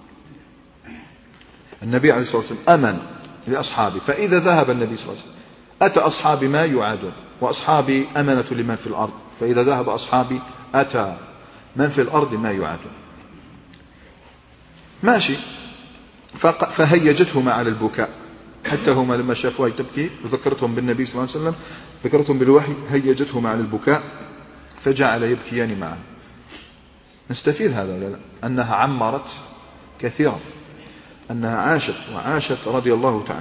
النبي عليه الصلاة والسلام أمن لأصحابي، فإذا ذهب النبي صلى الله عليه وسلم أتى أصحابي ما يعادون، وأصحابي أمنة لمن في الأرض، فإذا ذهب أصحابي أتى من في الأرض ما يعادون. ماشي. فهيجتهما على البكاء، حتى هما لما شافوها تبكي وذكرتهم بالنبي صلى الله عليه وسلم، ذكرتهم بالوحي، هيجتهما على البكاء فجعل يبكيان معه. نستفيد هذا ولا لا؟ أنها عمرت كثيرا، أنها عاشت وعاشت رضي الله تعالى.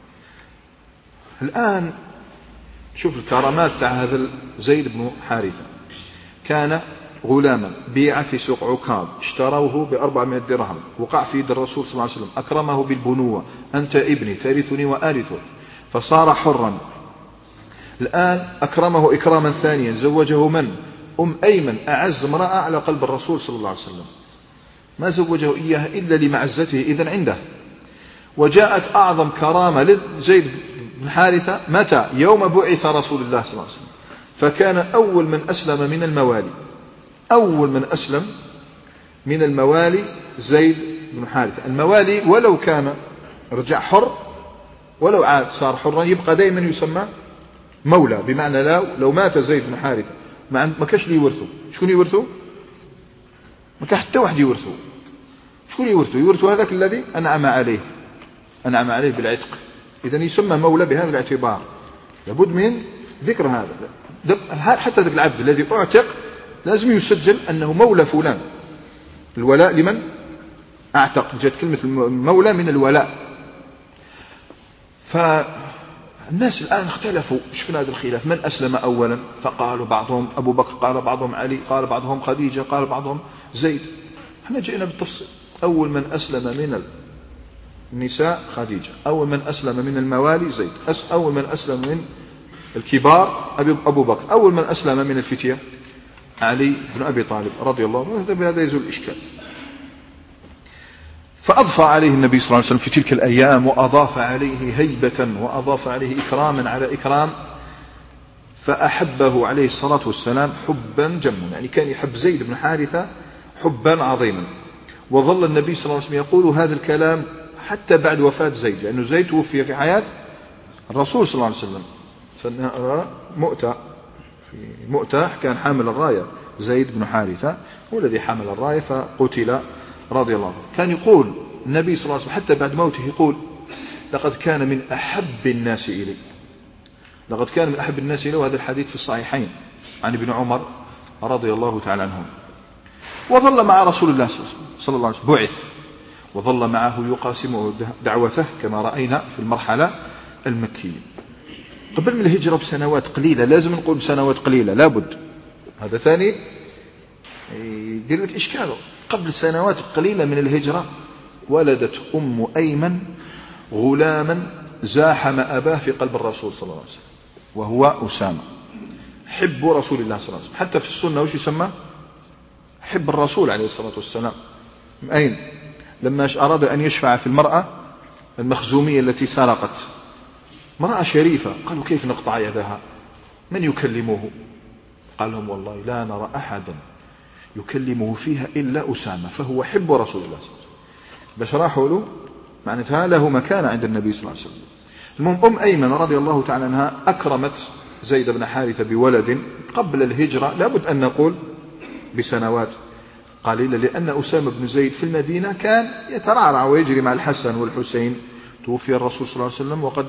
الآن شوف الكرامات تاع هذا زيد بن حارثة. كان غلاما بيع في سوق عكاظ، اشتروه بأربعمائة درهم، وقع في يد الرسول صلى الله عليه وسلم، أكرمه بالبنوة: أنت ابني ترثني وأرثك، فصار حرا. الآن أكرمه إكراما ثانيا، زوجه من؟ أم أيمن، أعز امرأة على قلب الرسول صلى الله عليه وسلم، ما زوجه إياها إلا لمعزته إذن عنده. وجاءت أعظم كرامة لزيد بن حارثة متى؟ يوم بعث رسول الله صلى الله عليه وسلم، فكان أول من أسلم من الموالي، أول من أسلم من الموالي زيد بن حارثة. الموالي ولو كان رجع حر، ولو عاد صار حرا، يبقى دائما يسمى مولى، بمعنى لو, لو مات زيد بن حارثة ما كاش لي يورثه. شكون يورثه؟ ما كان حتى واحد يورثه. شكون يورثه؟ يورثه هذاك الذي أنعم عليه أنعم عليه بالعتق، إذن يسمى مولى بهذا الاعتبار. لابد من ذكر هذا. حتى ذاك العبد الذي أعتق لازم يسجل أنه مولى فلان. الولاء لمن أعتق، جاءت كلمة المولى من الولاء. فالناس الآن اختلفوا، شفنا هذا الخلاف، من أسلم أولا؟ فقالوا بعضهم أبو بكر، قال بعضهم علي، قال بعضهم خديجة، قال بعضهم زيد. احنا جئنا بالتفصيل. أول من أسلم من النساء خديجة، أول من أسلم من الموالي زيد، أول من أسلم من الكبار أبو بكر، أول من أسلم من الفتية علي بن أبي طالب رضي الله عنه. بهذا يزول الإشكال. فأضفى عليه النبي صلى الله عليه وسلم في تلك الأيام، وأضاف عليه هيبة وأضاف عليه إكراما على إكرام، فأحبه عليه الصلاة والسلام حبا جما. يعني كان يحب زيد بن حارثة حبا عظيما. وظل النبي صلى الله عليه وسلم يقول هذا الكلام حتى بعد وفاة زيد، لأنه زيد توفي في حياة الرسول صلى الله عليه وسلم سنة مؤتة. في مؤتة كان حامل الراية زيد بن حارثة هو الذي حامل الراية فقتل رضي الله عنه. كان يقول النبي صلى الله عليه وسلم حتى بعد موته يقول لقد كان من أحب الناس إلي، لقد كان من أحب الناس إلي. وهذا الحديث في الصحيحين عن ابن عمر رضي الله تعالى عنهم. وظل مع رسول الله صلى الله عليه وسلم، بعث وظل معه يقاسم دعوته كما رأينا في المرحلة المكية. قبل من الهجرة بسنوات قليلة، لازم نقول بسنوات قليلة لابد، هذا ثاني يدير لك إشكاله. قبل سنوات قليلة من الهجرة ولدت أم أيمن غلاما زاحم أباه في قلب الرسول صلى الله عليه وسلم، وهو أسامة حب رسول الله صلى الله عليه وسلم. حتى في السنة وش يسمى؟ حب الرسول عليه الصلاة والسلام. أين؟ لما أراد أن يشفع في المرأة المخزومية التي سرقت، امرأة شريفة، قالوا كيف نقطع يدها؟ من يكلمه؟ قال لهم والله لا نرى أحدا يكلمه فيها إلا أسامة، فهو حب رسول الله صلى الله عليه وسلم. بشرحوا له معناتها له مكانة عند النبي صلى الله عليه وسلم. المهم أم أيمن رضي الله تعالى عنها أكرمت زيد بن حارثة بولد قبل الهجرة، لابد أن نقول بسنوات قليلة، لأن أسامة بن زيد في المدينة كان يترعرع ويجري مع الحسن والحسين. توفي الرسول صلى الله عليه وسلم وقد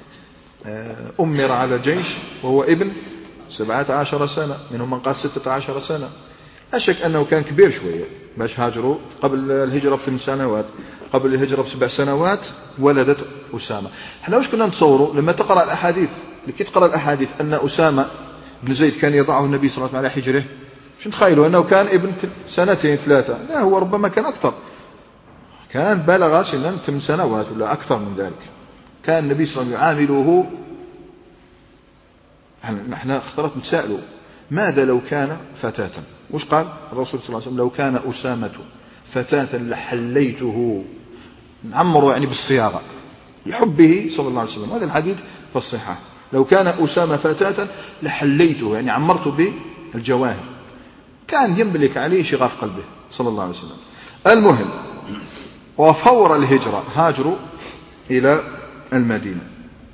أمر على جيش وهو ابن سبعة عشر سنة، منهم من قال ستة عشر سنة. لا شك أنه كان كبير شوية باش هاجروا. قبل الهجرة بثمان سنوات، قبل الهجرة بسبع سنوات ولدت أسامة. احنا وش كنا نتصوروا لما تقرأ الأحاديث، لكي تقرأ الأحاديث أن أسامة بن زيد كان يضعه النبي صلى الله عليه وسلم على حجره، شو تخيلوا أنه كان ابن سنتين ثلاثة؟ لا، هو ربما كان أكثر، كان بلغ سنا ثمان سنوات ولا أكثر من ذلك. كان النبي صلى الله عليه وسلم يعامله. نحن اخترت نسأله ماذا لو كان فتاة؟ وش قال الرسول صلى الله عليه وسلم؟ لو كان أسامة فتاة لحليته. نعمره يعني بالصياغة لحبه صلى الله عليه وسلم. هذا الحديث في الصحة، لو كان أسامة فتاة لحليته، يعني عمرته بالجواهر. كان يملك عليه شغاف قلبه صلى الله عليه وسلم. المهم، وفور الهجرة هاجروا إلى المدينة.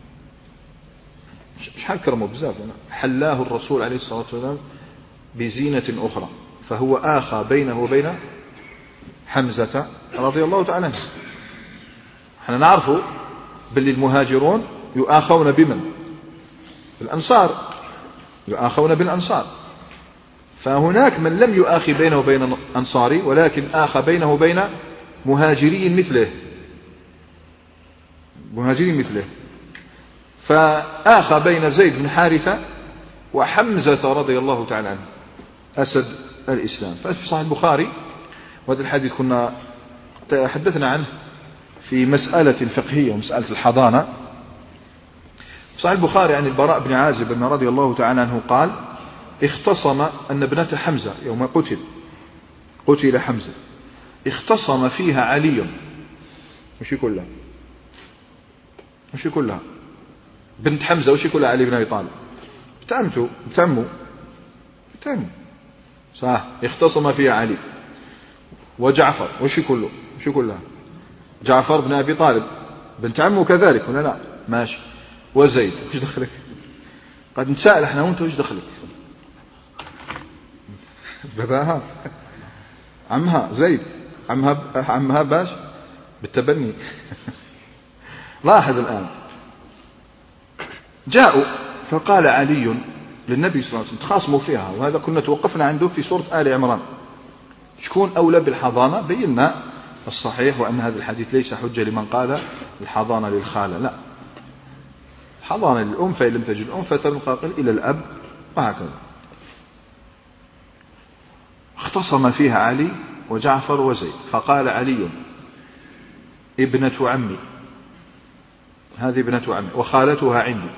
شحال كرموا بزاف. حلاه الرسول عليه الصلاة والسلام بزينة أخرى، فهو آخى بينه وبين حمزة رضي الله تعالى عنه. احنا نعرفوا بل المهاجرون يؤاخون بمن؟ بالأنصار، يؤاخون بالأنصار. فهناك من لم يؤاخي بينه وبين أنصاري، ولكن آخى بينه وبين مهاجري مثله، مهاجرين مثله. فآخى بين زيد بن حارثة وحمزة رضي الله تعالى عنه أسد الإسلام. ففي صحيح البخاري، وهذا الحديث كنا تحدثنا عنه في مسألة فقهية ومسألة الحضانة. في صحيح البخاري عن البراء بن عازب رضي الله تعالى عنه قال اختصم أن ابنة حمزة يوم قتل قتل حمزة اختصم فيها علي، مش كلها مش كلها بنت حمزة، وش كلها علي بن أبي طالب بتعمته بتعمه بتعمه صح. اختصم فيها علي وجعفر، وش كله وش كلها جعفر بن أبي طالب بنت عمه كذلك ولا لا؟ ماشي. وزيد، وش دخلك؟ قد نتساءل احنا وانت وش دخلك؟ باباها عمها زيد، عمها عمها باش بالتبني. لاحظ الآن، جاءوا فقال علي للنبي صلى الله عليه وسلم تخاصموا فيها، وهذا كنا توقفنا عنده في سورة آل عمران، شكون أولى بالحضانة؟ بينا الصحيح وأن هذا الحديث ليس حجة لمن قال الحضانة للخالة، لا، الحضانة للأم، فإن لم تجد الأم فتنقل إلى الأب، وهكذا. اختصم فيها علي وجعفر وزيد، فقال علي ابنة عمي، هذه ابنة عمي وخالتها عندي.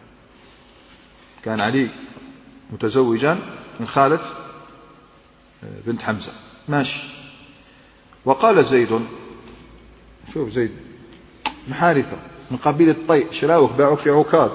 كان علي متزوجا من خالة بنت حمزة، ماشي. وقال زيد، شوف زيد بن حارثة من قبيلة طي، شراوك باعوك في عكاظ،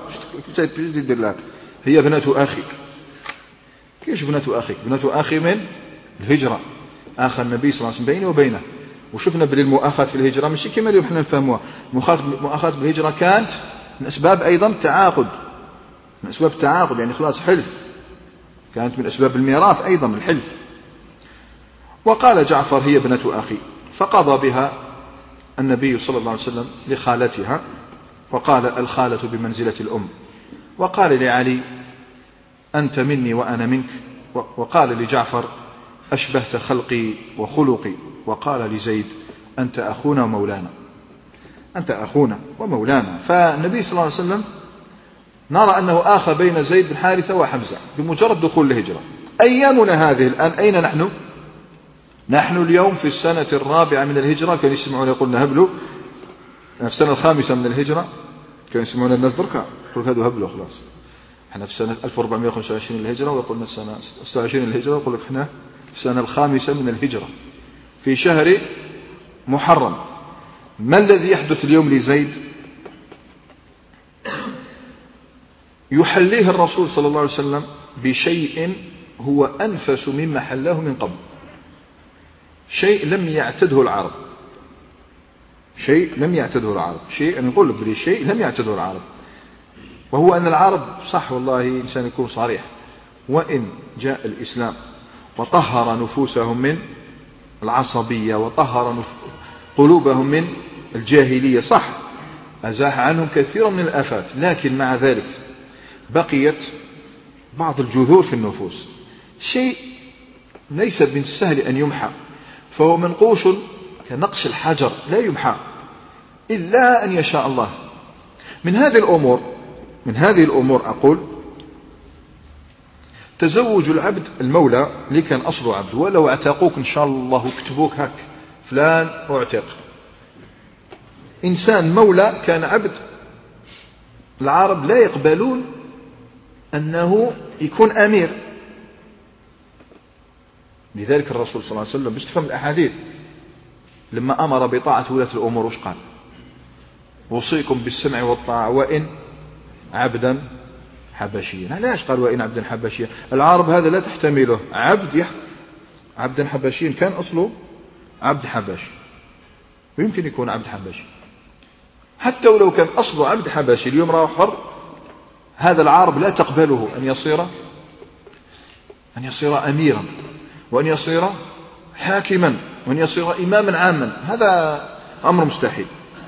هي ابنة أخيك. كيش ابنة أخيك؟ ابنة أخي من الهجرة، آخى النبي صلى الله عليه وسلم بيني وبينه. وشفنا بالمؤاخاة في الهجرة مش كما اللي احنا نفهموها، المؤاخاة بالهجرة كانت من أسباب أيضا التعاقد، من أسباب التعاقد يعني خلاص حلف، كانت من أسباب الميراث أيضا الحلف. وقال جعفر هي ابنة أخي، فقضى بها النبي صلى الله عليه وسلم لخالتها، وقال الخالة بمنزلة الأم. وقال لعلي أنت مني وأنا منك، وقال لجعفر أشبهت خلقي وخلقي، وقال لزيد أنت أخونا ومولانا، أنت أخونا ومولانا. فالنبي صلى الله عليه وسلم نرى أنه آخى بين زيد بن حارثة وحمزة بمجرد دخول الهجرة. أيامنا هذه الآن أين نحن؟ نحن اليوم في السنة الرابعة من الهجرة، كانوا يسمعون يقولون هبلوا في السنة الخامسة من الهجرة، كانوا يسمعون الناس دركا يقول هذا هبلوا خلاص، احنا في سنة ألف وأربعمائة وخمسة وعشرين الهجرة، ويقولنا السنة ستة وعشرين الهجرة، ويقول لك احنا في السنة الخامسة من الهجرة في شهر محرم. ما الذي يحدث اليوم لزيد؟ يحليه الرسول صلى الله عليه وسلم بشيء هو أنفس مما حلاه من قبل، شيء لم يعتده العرب، شيء لم يعتده العرب، شيء أنا أقول لك بلي شيء لم يعتده العرب، وهو أن العرب صح والله إنسان يكون صريح، وإن جاء الإسلام وطهر نفوسهم من العصبية وطهر قلوبهم من الجاهلية، صح أزاح عنهم كثيرا من الآفات، لكن مع ذلك بقيت بعض الجذور في النفوس، شيء ليس من السهل أن يمحى، فهو منقوش كنقش الحجر لا يمحى إلا أن يشاء الله. من هذه الأمور من هذه الأمور أقول تزوج العبد المولى اللي كان أصله عبد، ولو اعتقوك إن شاء الله وكتبوك هك فلان اعتق، إنسان مولى كان عبد، العرب لا يقبلون أنه يكون أمير، لذلك الرسول صلى الله عليه وسلم باش تفهم الأحاديث لما أمر بطاعة ولاة الأمور وش قال؟ وصيكم بالسمع والطاعة وإن عبدا حبشيا. علاش قال وإن عبدا حبشيا؟ العرب هذا لا تحتمله، عبد يحكم عبدا حبشيا، كان أصله عبد حبشي، ويمكن يكون عبد حبشي حتى ولو كان أصله عبد حبشي اليوم راه حر، هذا العرب لا تقبله أن يصير أن يصير أميرا، وأن يصير حاكما، وأن يصير إماما عاما، هذا أمر مستحيل.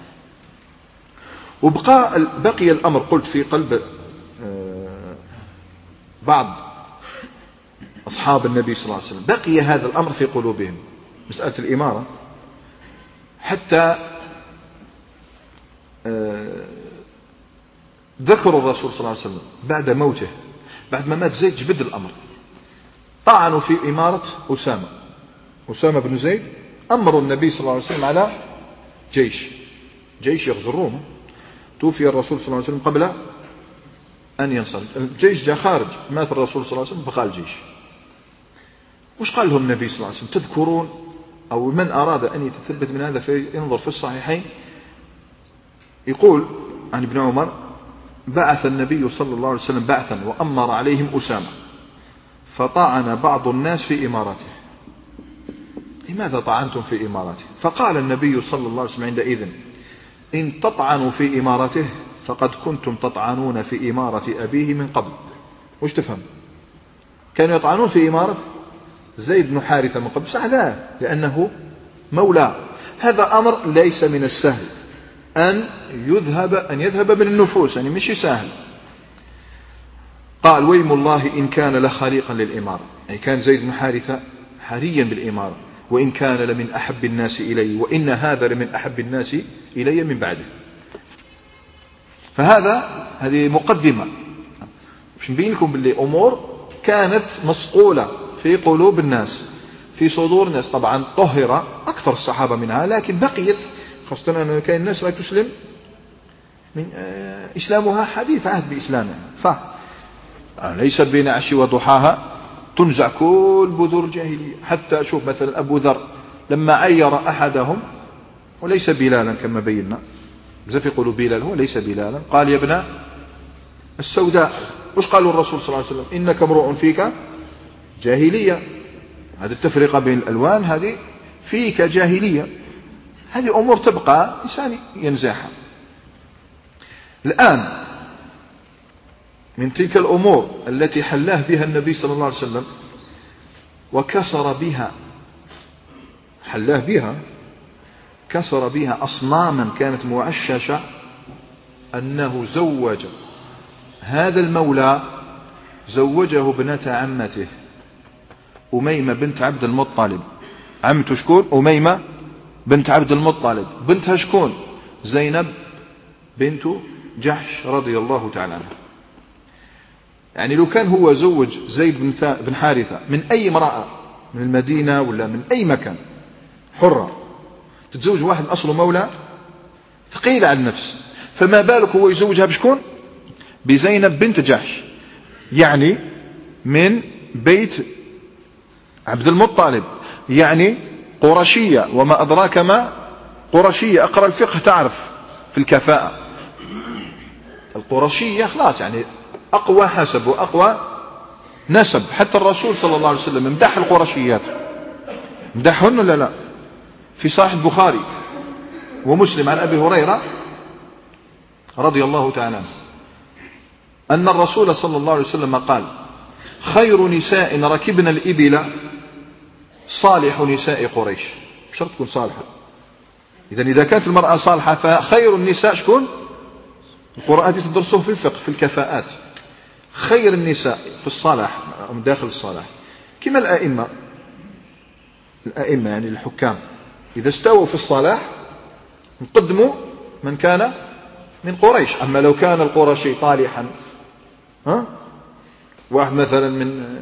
وبقى بقي الأمر قلت في قلب بعض أصحاب النبي صلى الله عليه وسلم، بقي هذا الأمر في قلوبهم، مسألة الإمارة، حتى ذكروا الرسول صلى الله عليه وسلم بعد موته، بعد ما مات زيد جبد الأمر، طعنوا في إمارة أسامة أسامة بن زيد، أمروا النبي صلى الله عليه وسلم على جيش جيش يغزو الروم، توفي الرسول صلى الله عليه وسلم قبل أن ينصرف، الجيش جاء خارج، مات الرسول صلى الله عليه وسلم بقى الجيش. وش قال لهم النبي صلى الله عليه وسلم؟ تذكرون، أو من أراد أن يتثبت من هذا فينظر في الصحيحين، يقول عن ابن عمر بعث النبي صلى الله عليه وسلم بعثا وأمر عليهم أسامة، فطعن بعض الناس في إمارته. لماذا طعنتم في إمارته؟ فقال النبي صلى الله عليه وسلم عندئذ إن تطعنوا في إمارته فقد كنتم تطعنون في إمارة أبيه من قبل. وش تفهم؟ كانوا يطعنون في إمارة زيد بن حارثة من قبل، صح؟ لا، لأنه مولى. هذا أمر ليس من السهل أن يذهب أن يذهب من النفوس، يعني مش سهل. قال ويم الله إن كان لخليقا للإمارة، أي كان زيد بن حارثة حريا بالإمارة، وإن كان لمن أحب الناس إلي، وإن هذا لمن أحب الناس إلي من بعده. فهذا هذه مقدمة باش نبين لكم باللي أمور كانت مصقولة في قلوب الناس، في صدور ناس طبعا طهر أكثر الصحابة منها، لكن بقيت خاصة أن كان الناس لا تسلم من إسلامها حديث عهد بإسلامها، فليس بين عشي وضحاها تنزع كل بذور الجاهلية. حتى أشوف مثلا أبو ذر لما عير أحدهم وليس بلالا كما بينا، بزاف يقولوا بلال هو ليس بلالا، قال يا ابن السوداء. وش قالوا الرسول صلى الله عليه وسلم؟ إنك امرؤ فيك جاهلية. هذه التفرقة بين الألوان هذه فيك جاهلية، هذه أمور تبقى إنسان ينزعها. الآن من تلك الأمور التي حلاه بها النبي صلى الله عليه وسلم وكسر بها حلاه بها كسر بها أصناما كانت معششة، أنه زوج هذا المولى زوجه ابنة عمته أميمة بنت عبد المطلب. عمته شكون؟ أميمة بنت عبد المطلب. بنتها شكون؟ زينب بنت جحش رضي الله تعالى عنها. يعني لو كان هو زوج زيد بن حارثة من أي امرأة من المدينة ولا من أي مكان حرة، تتزوج واحد أصله مولى ثقيل على النفس، فما بالك هو يزوجها بشكون؟ بزينب بنت جحش، يعني من بيت عبد المطلب، يعني قرشية. وما أدراك ما قرشية، أقرأ الفقه تعرف في الكفاءة القرشية خلاص، يعني أقوى حسب وأقوى نسب. حتى الرسول صلى الله عليه وسلم امدح القرشيات، امدحهن ولا لا؟ في صحيح البخاري ومسلم عن أبي هريرة رضي الله تعالى عنه أن الرسول صلى الله عليه وسلم قال: خير نساء ركبن الإبل صالح نساء قريش. شرط تكون صالحة. إذن إذا كانت المرأة صالحة فخير النساء شكون؟ القرآن هذه تدرسوه في الفقه في الكفاءات. خير النساء في الصلاح داخل الصلاح، كما الأئمة الأئمة يعني الحكام إذا استووا في الصلاح نقدموا من كان من قريش. أما لو كان القرشي طالحا، ها واحد مثلا من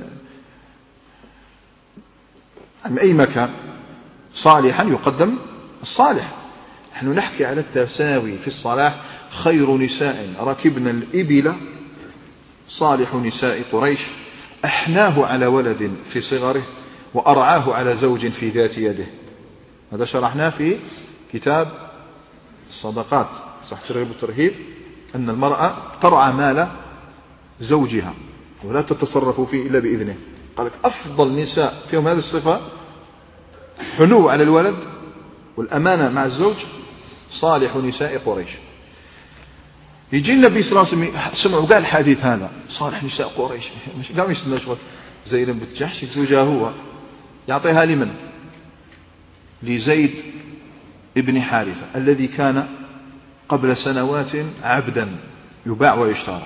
من أي مكان صالحا يقدم الصالح. نحن نحكي على التساوي في الصلاح. خير نساء ركبنا الإبل صالح نساء قريش، أحناه على ولد في صغره وأرعاه على زوج في ذات يده. هذا شرحناه في كتاب الصدقات صح ترغيب الترهيب، أن المرأة ترعى مال زوجها ولا تتصرف فيه إلا بإذنه. قال لك أفضل نساء فيهم هذه الصفة، حنو على الولد والأمانة مع الزوج، صالح نساء قريش. يجي النبي صلى الله عليه وسلم سمعوا قال الحديث هذا صالح نساء قريش، مش قام يستنى شغل زينب بنت جحش يتزوجها هو، يعطيها لمن؟ لزيد ابن حارثة الذي كان قبل سنوات عبدا يباع ويشترى.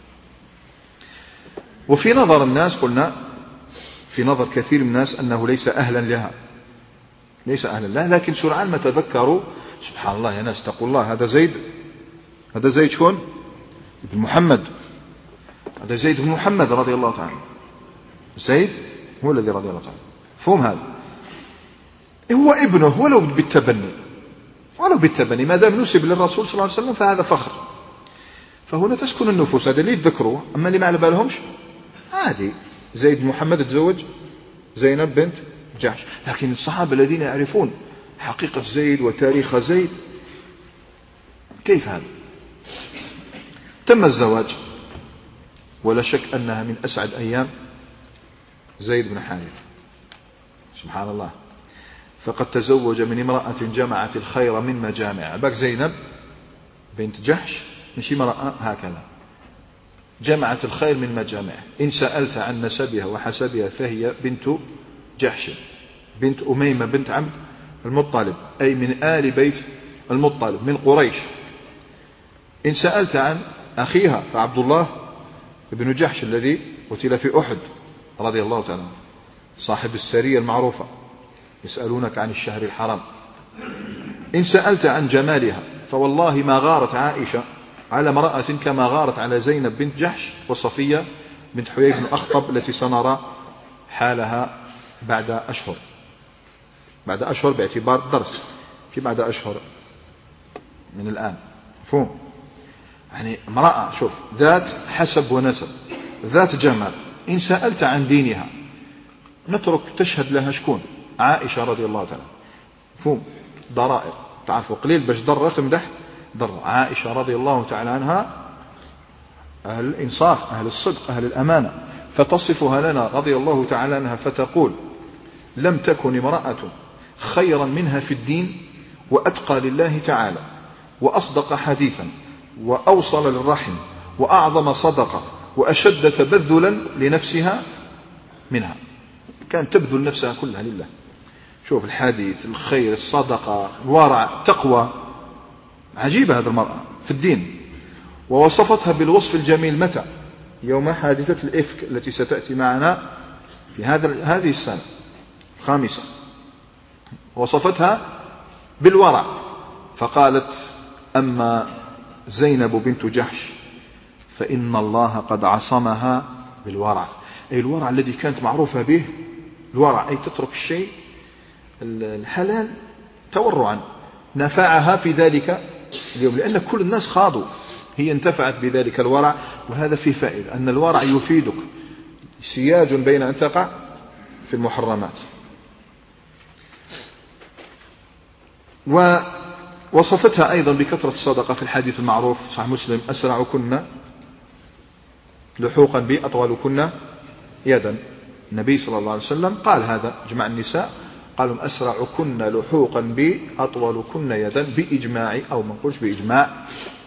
وفي نظر الناس قلنا في نظر كثير من الناس أنه ليس أهلا لها، ليس أهلا لها، لكن سرعان ما تذكروا سبحان الله يا ناس تقول الله هذا زيد هذا زيد شكون؟ ابن محمد، هذا زيد بن محمد رضي الله تعالى. زيد هو الذي رضي الله تعالى. فهم هذا هو ابنه ولو بالتبني، ولو بالتبني ما دام نسب للرسول صلى الله عليه وسلم فهذا فخر. فهنا تسكن النفوس، هذا اللي يتذكروه. أما اللي ما على بالهمش عادي، زيد محمد تزوج زينب بنت جحش. لكن الصحابة الذين يعرفون حقيقة زيد وتاريخ زيد كيف هذا؟ تم الزواج ولا شك أنها من أسعد أيام زيد بن حارثة سبحان الله. فقد تزوج من امرأة جمعت الخير من مجامع. باك زينب بنت جحش مش امرأة هكذا، جمعت الخير من مجامع. إن سألت عن نسبها وحسبها فهي بنت جحش بنت أميمة بنت عبد المطلب، أي من آل بيت المطلب من قريش. إن سألت عن أخيها فعبد الله بن جحش الذي قتل في أحد رضي الله تعالى عنه، صاحب السرية المعروفة، يسألونك عن الشهر الحرام. إن سألت عن جمالها فوالله ما غارت عائشة على امرأة كما غارت على زينب بنت جحش وصفية بنت حيي بن أخطب التي سنرى حالها بعد أشهر. بعد أشهر باعتبار الدرس في بعد أشهر من الآن. مفهوم؟ يعني امرأة شوف ذات حسب ونسب ذات جمال، إن سألت عن دينها نترك تشهد لها شكون؟ عائشة رضي الله تعالى. مفهوم؟ ضرائر تعرفوا قليل باش ضرة تمدح ضرة. عائشة رضي الله تعالى عنها أهل الإنصاف أهل الصدق أهل الأمانة، فتصفها لنا رضي الله تعالى عنها فتقول لم تكن امرأة خيرا منها في الدين وأتقى لله تعالى وأصدق حديثا وأوصل للرحم وأعظم صدقة وأشد تبذلا لنفسها منها. كانت تبذل نفسها كلها لله. شوف الحديث الخير الصدقة الورع التقوى، عجيبة هذه المرأة في الدين. ووصفتها بالوصف الجميل متى؟ يوم حادثة الإفك التي ستأتي معنا في هذا هذه السنة الخامسة. وصفتها بالورع فقالت أما زينب بنت جحش فإن الله قد عصمها بالورع، أي الورع الذي كانت معروفة به. الورع أي تترك الشيء الحلال تورعا، نفعها في ذلك اليوم لأن كل الناس خاضوا، هي انتفعت بذلك الورع. وهذا فيه فائدة أن الورع يفيدك سياج بين أن تقع في المحرمات. ووصفتها أيضا بكثرة الصدقة في الحديث المعروف صحيح مسلم أسرعكن لحوقا بي أطولكن يدا. النبي صلى الله عليه وسلم قال هذا جمع النساء قالوا أسرعكن لحوقا بي أطولكن يدا بإجماع أو ما نقولش بإجماع،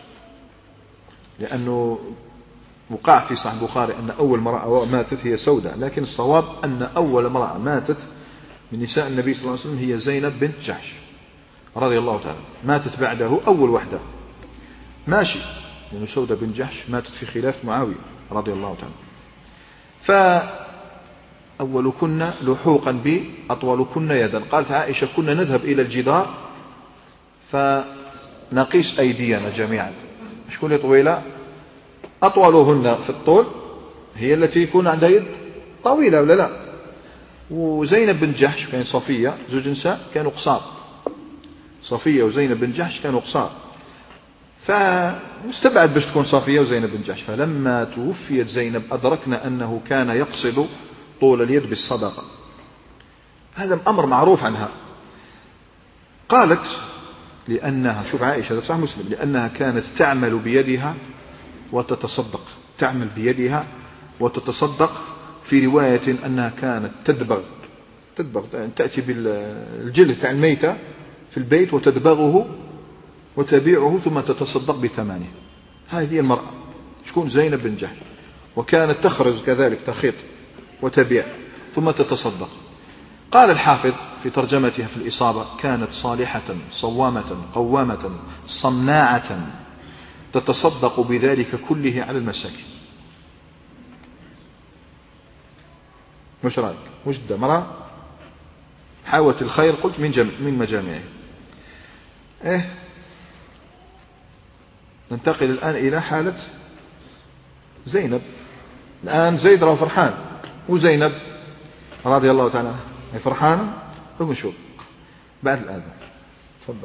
لأنه وقع في صحيح البخاري أن أول امرأة ماتت هي سودة، لكن الصواب أن أول امرأة ماتت من نساء النبي صلى الله عليه وسلم هي زينب بنت جحش رضي الله تعالى، ماتت بعده أول وحدة ماشي، لأن سودة بنت جحش ماتت في خلافة معاوية رضي الله تعالى. فأولكن لحوقا بي أطولكن يدا. قالت عائشة كنا نذهب إلى الجدار فنقيس أيدينا جميعا شكون طويلة أطولهن في الطول هي التي يكون عندها يد طويلة ولا لا. وزينب بن جحش كان صفية زوج نساء كانوا قصار، صفية وزينب بن جحش كانوا قصار، فمستبعد باش تكون صفية وزينب بن جحش. فلما توفيت زينب أدركنا أنه كان يقصد طول اليد بالصدقة، هذا أمر معروف عنها. قالت لأنها شوف عائشة صح مسلم لأنها كانت تعمل بيدها وتتصدق، تعمل بيدها وتتصدق. في رواية أنها كانت تدبغ تدبغ تأتي بالجلد تاع الميتة في البيت وتدبغه وتبيعه ثم تتصدق بثمانه. هذه المرأة شكون زينب بن جحش، وكانت تخرج كذلك تخيط وتبيع ثم تتصدق. قال الحافظ في ترجمتها في الإصابة كانت صالحة صوامة قوامة صمناعة تتصدق بذلك كله على المساكين. مش رأيك مش ده مرأة حاولت الخير قلت من جمع من مجامعه. إيه ننتقل الآن إلى حالة زينب. الآن زيد راه فرحان وزينب رضي الله تعالى عنها فرحانة. ونشوف بعد الآن. تفضل.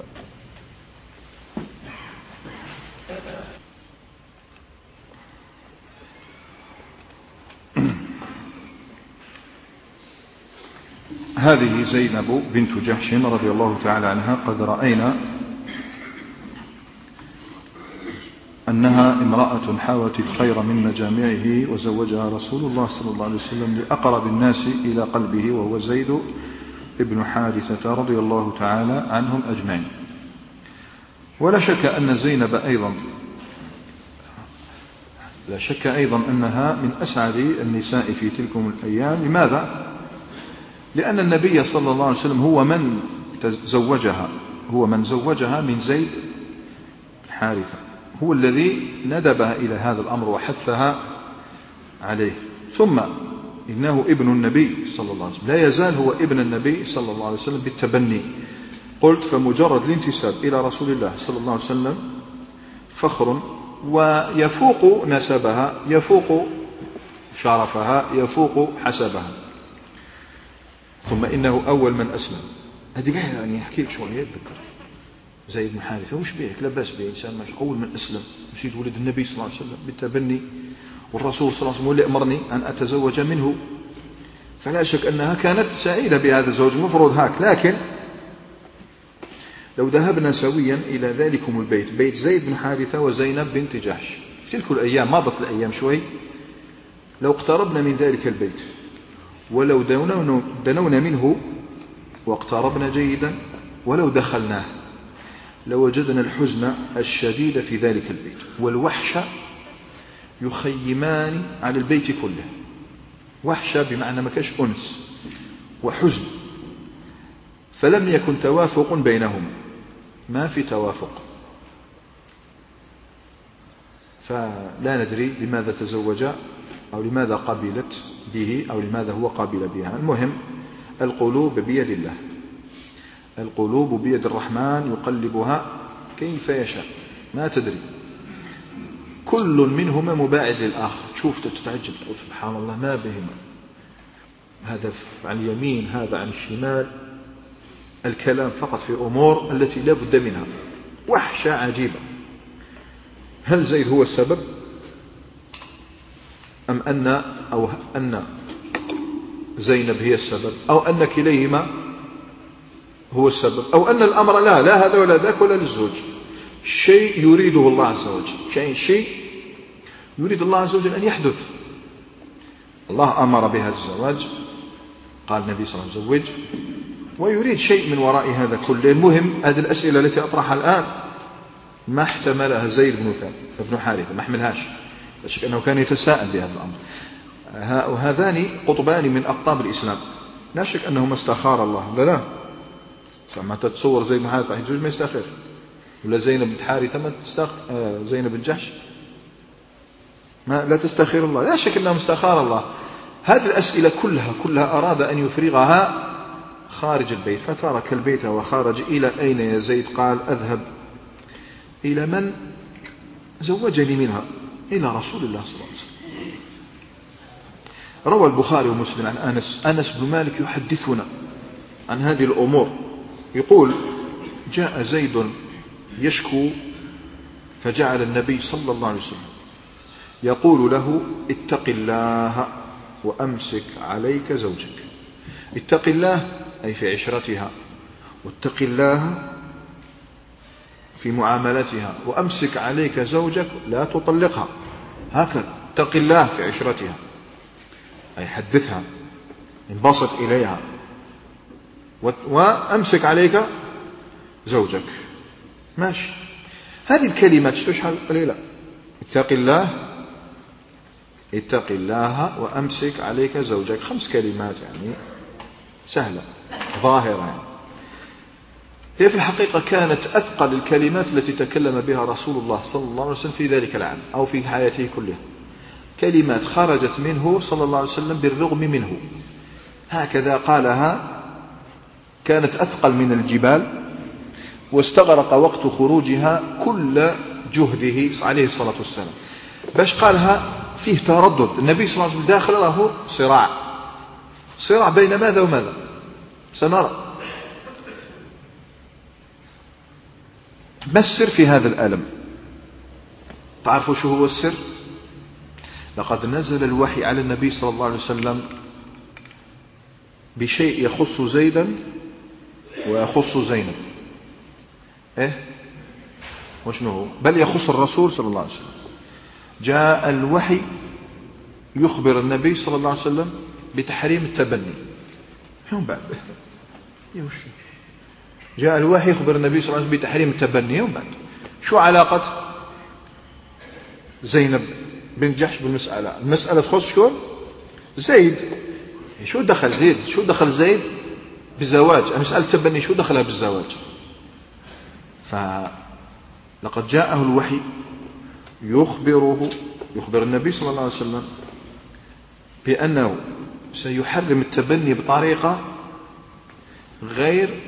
هذه زينب بنت جحش رضي الله تعالى عنها قد رأينا أنها امرأة حاولت الخير من مجامعه وزوجها رسول الله صلى الله عليه وسلم لأقرب الناس إلى قلبه وهو زيد ابن حارثة رضي الله تعالى عنهم أجمعين. ولا شك أن زينب أيضا لا شك أيضا أنها من أسعد النساء في تلكم الأيام. لماذا؟ لأن النبي صلى الله عليه وسلم هو من تزوجها هو من زوجها من زيد بن حارثة، هو الذي ندبها إلى هذا الأمر وحثها عليه. ثم إنه ابن النبي صلى الله عليه وسلم، لا يزال هو ابن النبي صلى الله عليه وسلم بالتبني. قلت فمجرد الانتساب إلى رسول الله صلى الله عليه وسلم فخر، ويفوق نسبها يفوق شرفها يفوق حسبها. ثم إنه أول من أسلم هذه قاعد يعني أحكي لك شوية يتذكر زيد بن حارثة وش بيك لا بأس به إنسان ماشي أول من أسلم يصير ولد النبي صلى الله عليه وسلم بالتبني والرسول صلى الله عليه وسلم اللي أمرني أن أتزوج منه، فلا شك أنها كانت سعيدة بهذا الزوج مفروض هاك. لكن لو ذهبنا سويا إلى ذلكم البيت بيت زيد بن حارثة وزينب بنت جحش في تلك الأيام مضت الأيام شوي، لو اقتربنا من ذلك البيت ولو دنونا منه واقتربنا جيدا ولو دخلناه لوجدنا الحزن الشديد في ذلك البيت والوحشة يخيمان على البيت كله. وحشة بمعنى ما كاش أنس وحزن، فلم يكن توافق بينهم، ما في توافق، فلا ندري لماذا تزوج أو لماذا قبلت به أو لماذا هو قابل بها. المهم القلوب بيد الله، القلوب بيد الرحمن يقلبها كيف يشاء، ما تدري، كل منهما مباعد للآخر. تشوف تتعجب سبحان الله ما بهما، هذا عن اليمين هذا عن الشمال، الكلام فقط في أمور التي لا بد منها. وحشة عجيبة. هل زيد هو السبب أم أن أو أن زينب هي السبب أو أن كليهما هو السبب أو أن الأمر لا لا هذا ولا ذاك ولا للزوج، شيء يريده الله عز وجل، شيء شيء يريد الله عز وجل أن يحدث. الله أمر بهذا الزواج، قال النبي صلى الله عليه وسلم زوج، ويريد شيء من وراء هذا كله. المهم هذه الأسئلة التي أطرحها الآن ما احتملها زيد بن بن حارثة، ما حملهاش، لا شك أنه كان يتساءل بهذا الأمر. وهذان قطبان من أقطاب الإسلام، لا شك أنه ما استخار الله. لا لا فما تتصور زيد بن حارثة يجوز ما يستخير، ولا زينب بنت حارثة ما تستخ آه زينب بن جحش ما لا تستخير الله، لا شك أنه استخار الله. هذه الأسئلة كلها كلها أراد أن يفرغها خارج البيت، فترك البيت وخرج. إلى أين يا زيد؟ قال أذهب إلى من زوجني منها، إلى رسول الله صلى الله عليه وسلم. روى البخاري ومسلم عن أنس أنس بن مالك يحدثنا عن هذه الأمور، يقول جاء زيد يشكو فجعل النبي صلى الله عليه وسلم يقول له اتق الله وأمسك عليك زوجك. اتق الله أي في عشرتها، واتق الله في معاملتها، وأمسك عليك زوجك لا تطلقها. هكذا اتق الله في عشرتها أي حدثها انبسط إليها، وأمسك عليك زوجك. ماشي، هذه الكلمات تشحل قليلة. اتق الله اتق الله وأمسك عليك زوجك، خمس كلمات يعني سهلة ظاهرة يعني. هي في الحقيقة كانت أثقل الكلمات التي تكلم بها رسول الله صلى الله عليه وسلم في ذلك العام أو في حياته كلها، كلمات خرجت منه صلى الله عليه وسلم بالرغم منه، هكذا قالها، كانت أثقل من الجبال، واستغرق وقت خروجها كل جهده عليه الصلاة والسلام. باش قالها فيه تردد، النبي صلى الله عليه وسلم داخل له صراع صراع بين ماذا وماذا سنرى. ما السر في هذا الألم؟ تعرفوا شو هو السر؟ لقد نزل الوحي على النبي صلى الله عليه وسلم بشيء يخص زيدا ويخص زينب. إيه؟ وشنو هو؟ بل يخص الرسول صلى الله عليه وسلم. جاء الوحي يخبر النبي صلى الله عليه وسلم بتحريم التبني. يوم بعد جاء الوحي يخبر النبي صلى الله عليه وسلم بتحريم التبني. يوم بعد شو علاقة زينب بنت جحش بالمسألة؟ المسألة تخص شكون؟ زيد. شو دخل زيد شو دخل زيد بالزواج؟ مسألة التبني شو دخلها بالزواج؟ فلقد جاءه الوحي يخبره يخبر النبي صلى الله عليه وسلم بأنه سيحرم التبني بطريقة غير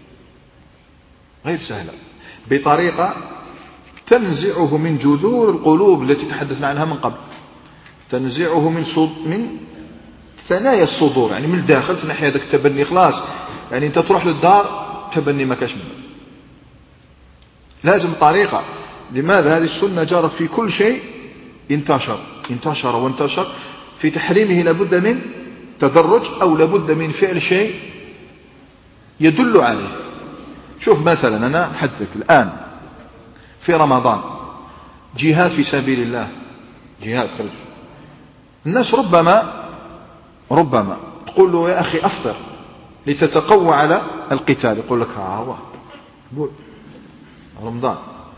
غير سهلة، بطريقة تنزعه من جذور القلوب التي تحدثنا عنها من قبل، تنزعه من صد من ثنايا الصدور، يعني من الداخل في ناحية ذاك التبني خلاص يعني أنت تروح للدار تبني ما كاش منه، لازم طريقة. لماذا؟ هذه السنة جرت في كل شيء انتشر انتشر وانتشر. في تحريمه لابد من تدرج أو لابد من فعل شيء يدل عليه. شوف مثلا أنا أحدثك الآن في رمضان جهاد في سبيل الله، جهاد خرج، الناس ربما ربما تقول له يا أخي أفطر لتتقوى على القتال، يقول لك ها هو رمضان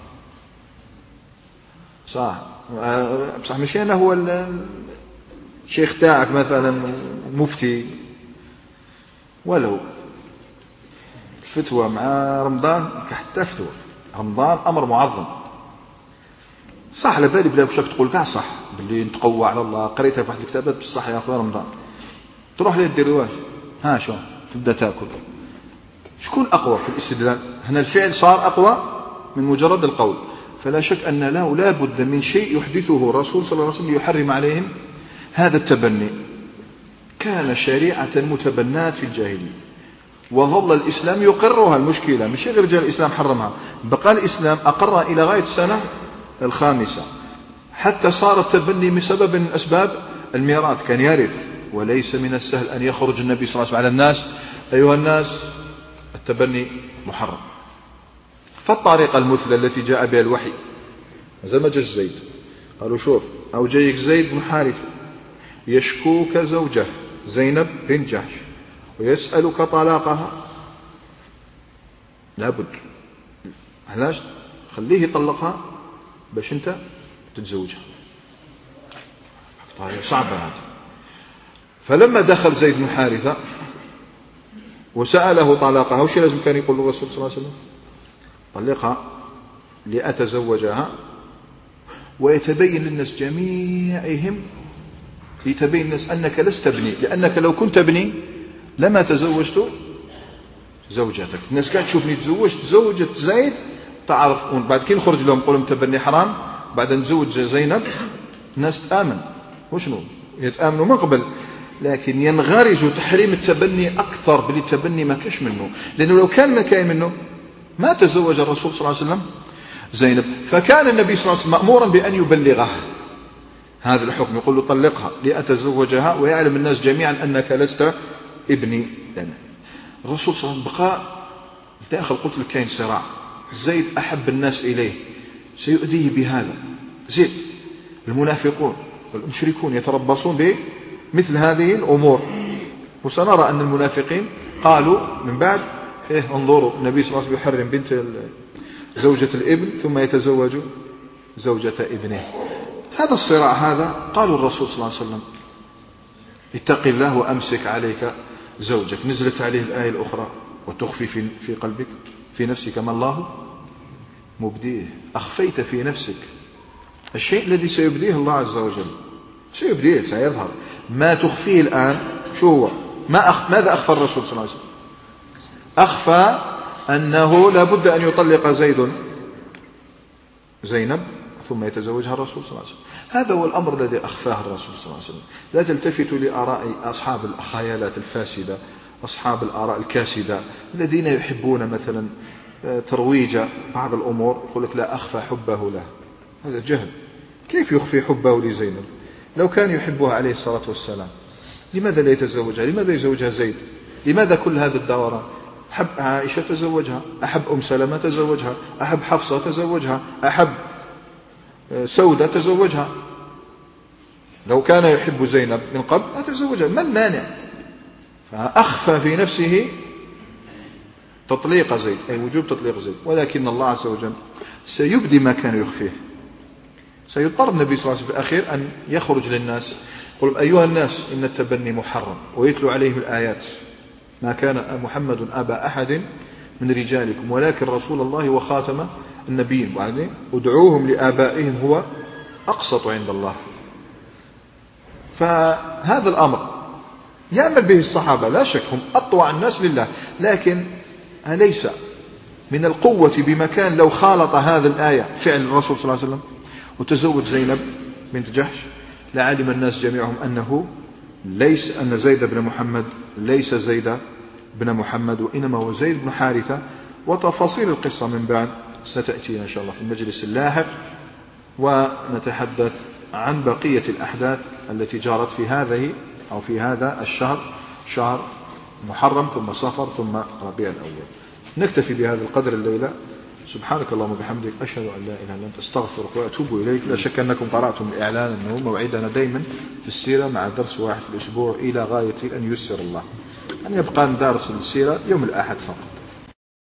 صح بصح مشي أنا هو الشيخ تاعك مثلا مفتي، ولو الفتوى مع رمضان كحتى فتوى رمضان أمر معظم صح. على بالي بلا وشك تقول كاع صح باللي نتقوى على الله، قريتها في واحد الكتابات بصح يا أخويا رمضان، تروح ليه دير رواج ها شو تبدأ تأكل. شكون أقوى في الاستدلال؟ هنا الفعل صار أقوى من مجرد القول. فلا شك أن له لا بد من شيء يحدثه الرسول صلى الله عليه وسلم يحرم عليهم هذا التبني. كان شريعة متبنات في الجاهلية وظل الإسلام يقرها. المشكلة مش غير رجال الإسلام حرمها، بقى الإسلام أقرها إلى غاية السنة الخامسة، حتى صار التبني من سبب من أسباب الميراث، كان يرث. وليس من السهل أن يخرج النبي صلى الله عليه وسلم على الناس أيها الناس التبني محرم. فالطريقة المثلى التي جاء بها الوحي زي ما جاء زيد، قالوا شوف أو جايك زيد بن حارثة يشكوك زوجه زينب بن جحش ويسألك طلاقها، لابد علاش خليه يطلقها باش انت تتزوجها، طريقة صعبة هذه. فلما دخل زيد بن حارثة وسأله طلاقها وش لازم كان يقول الرسول صلى الله عليه وسلم؟ طلقها لأتزوجها ويتبين للناس جميعهم، يتبين الناس أنك لست ابني، لأنك لو كنت ابني لما تزوجت زوجتك. الناس كانت تشوفني تزوجت زوجة زيد تعرف، بعد كي نخرج لهم نقول لهم تبني حرام، بعد نزوج زينب الناس تآمن. وشنو يتآمنوا من قبل، لكن ينغرج تحريم التبني أكثر باللي التبني ما كاش منه، لأنه لو كان ما كاين منه ما تزوج الرسول صلى الله عليه وسلم زينب. فكان النبي صلى الله عليه وسلم مأمورا بأن يبلغه هذا الحكم، يقول له طلقها لأتزوجها ويعلم الناس جميعا أنك لست ابني لنا. الرسول صلى الله عليه وسلم بقى داخل، قلت لك كاين صراع، زيد أحب الناس إليه سيؤذيه بهذا، زيد المنافقون والمشركون يتربصون بمثل هذه الأمور. وسنرى أن المنافقين قالوا من بعد إيه انظروا النبي صلى الله عليه وسلم يحرم بنت زوجة الابن ثم يتزوج زوجة ابنه. هذا الصراع هذا قالوا الرسول صلى الله عليه وسلم اتق الله وأمسك عليك زوجك، نزلت عليه الآية الأخرى وتخفي في, في قلبك في نفسك ما الله مبديه. أخفيت في نفسك الشيء الذي سيبديه الله عز وجل، سيبديه سيظهر. ما تخفيه الآن شو هو؟ ما أخ... ماذا أخفى الرسول صلى الله عليه وسلم؟ أخفى أنه لا بد أن يطلق زيد زينب ثم يتزوجها الرسول صلى الله عليه وسلم. هذا هو الأمر الذي أخفاه الرسول صلى الله عليه وسلم. لا تلتفتوا لآراء أصحاب الخيالات الفاسدة، أصحاب الآراء الكاسدة الذين يحبون مثلا ترويج بعض الأمور، يقول لك لا أخفى حبه له. هذا جهل. كيف يخفي حبه لزينب؟ لو كان يحبها عليه الصلاة والسلام لماذا لا يتزوجها؟ لماذا يزوجها زيد؟ لماذا كل هذا الدوران؟ أحب عائشة تزوجها، أحب أم سلمة تزوجها، أحب حفصة تزوجها، أحب سودة تزوجها. لو كان يحب زينب من قبل أتزوجها، ما المانع؟ فأخفى في نفسه تطليق زيد، أي وجوب تطليق زيد، ولكن الله عز وجل سيبدي ما كان يخفيه. سيضطر النبي صلى الله عليه وسلم في الأخير أن يخرج للناس يقول أيها الناس إن التبني محرم، ويتلو عليهم الآيات ما كان محمد أبا أحد من رجالكم ولكن رسول الله وخاتم النبيين، وبعدين ادعوهم لآبائهم هو أقسط عند الله. فهذا الأمر يعمل به الصحابة لا شك، هم أطوع الناس لله، لكن أليس من القوة بمكان لو خالط هذا الآية فعل الرسول صلى الله عليه وسلم وتزوج زينب بنت جحش لعلم الناس جميعهم أنه ليس أن زيد بن محمد ليس زيد بن محمد، وإنما هو زيد بن حارثة. وتفاصيل القصة من بعد ستأتي إن شاء الله في المجلس اللاحق، ونتحدث عن بقية الأحداث التي جرت في هذه أو في هذا الشهر، شهر محرم ثم صفر ثم ربيع الأول. نكتفي بهذا القدر الليلة. سبحانك اللهم وبحمدك، أشهد أن لا إله إلا أنت، أستغفرك وأتوب إليك. لا شك أنكم قرأتم الإعلان أنه موعدنا دائما في السيرة مع درس واحد في الأسبوع إلى غاية أن يسر الله، أن يبقى ندرس السيرة يوم الأحد فقط.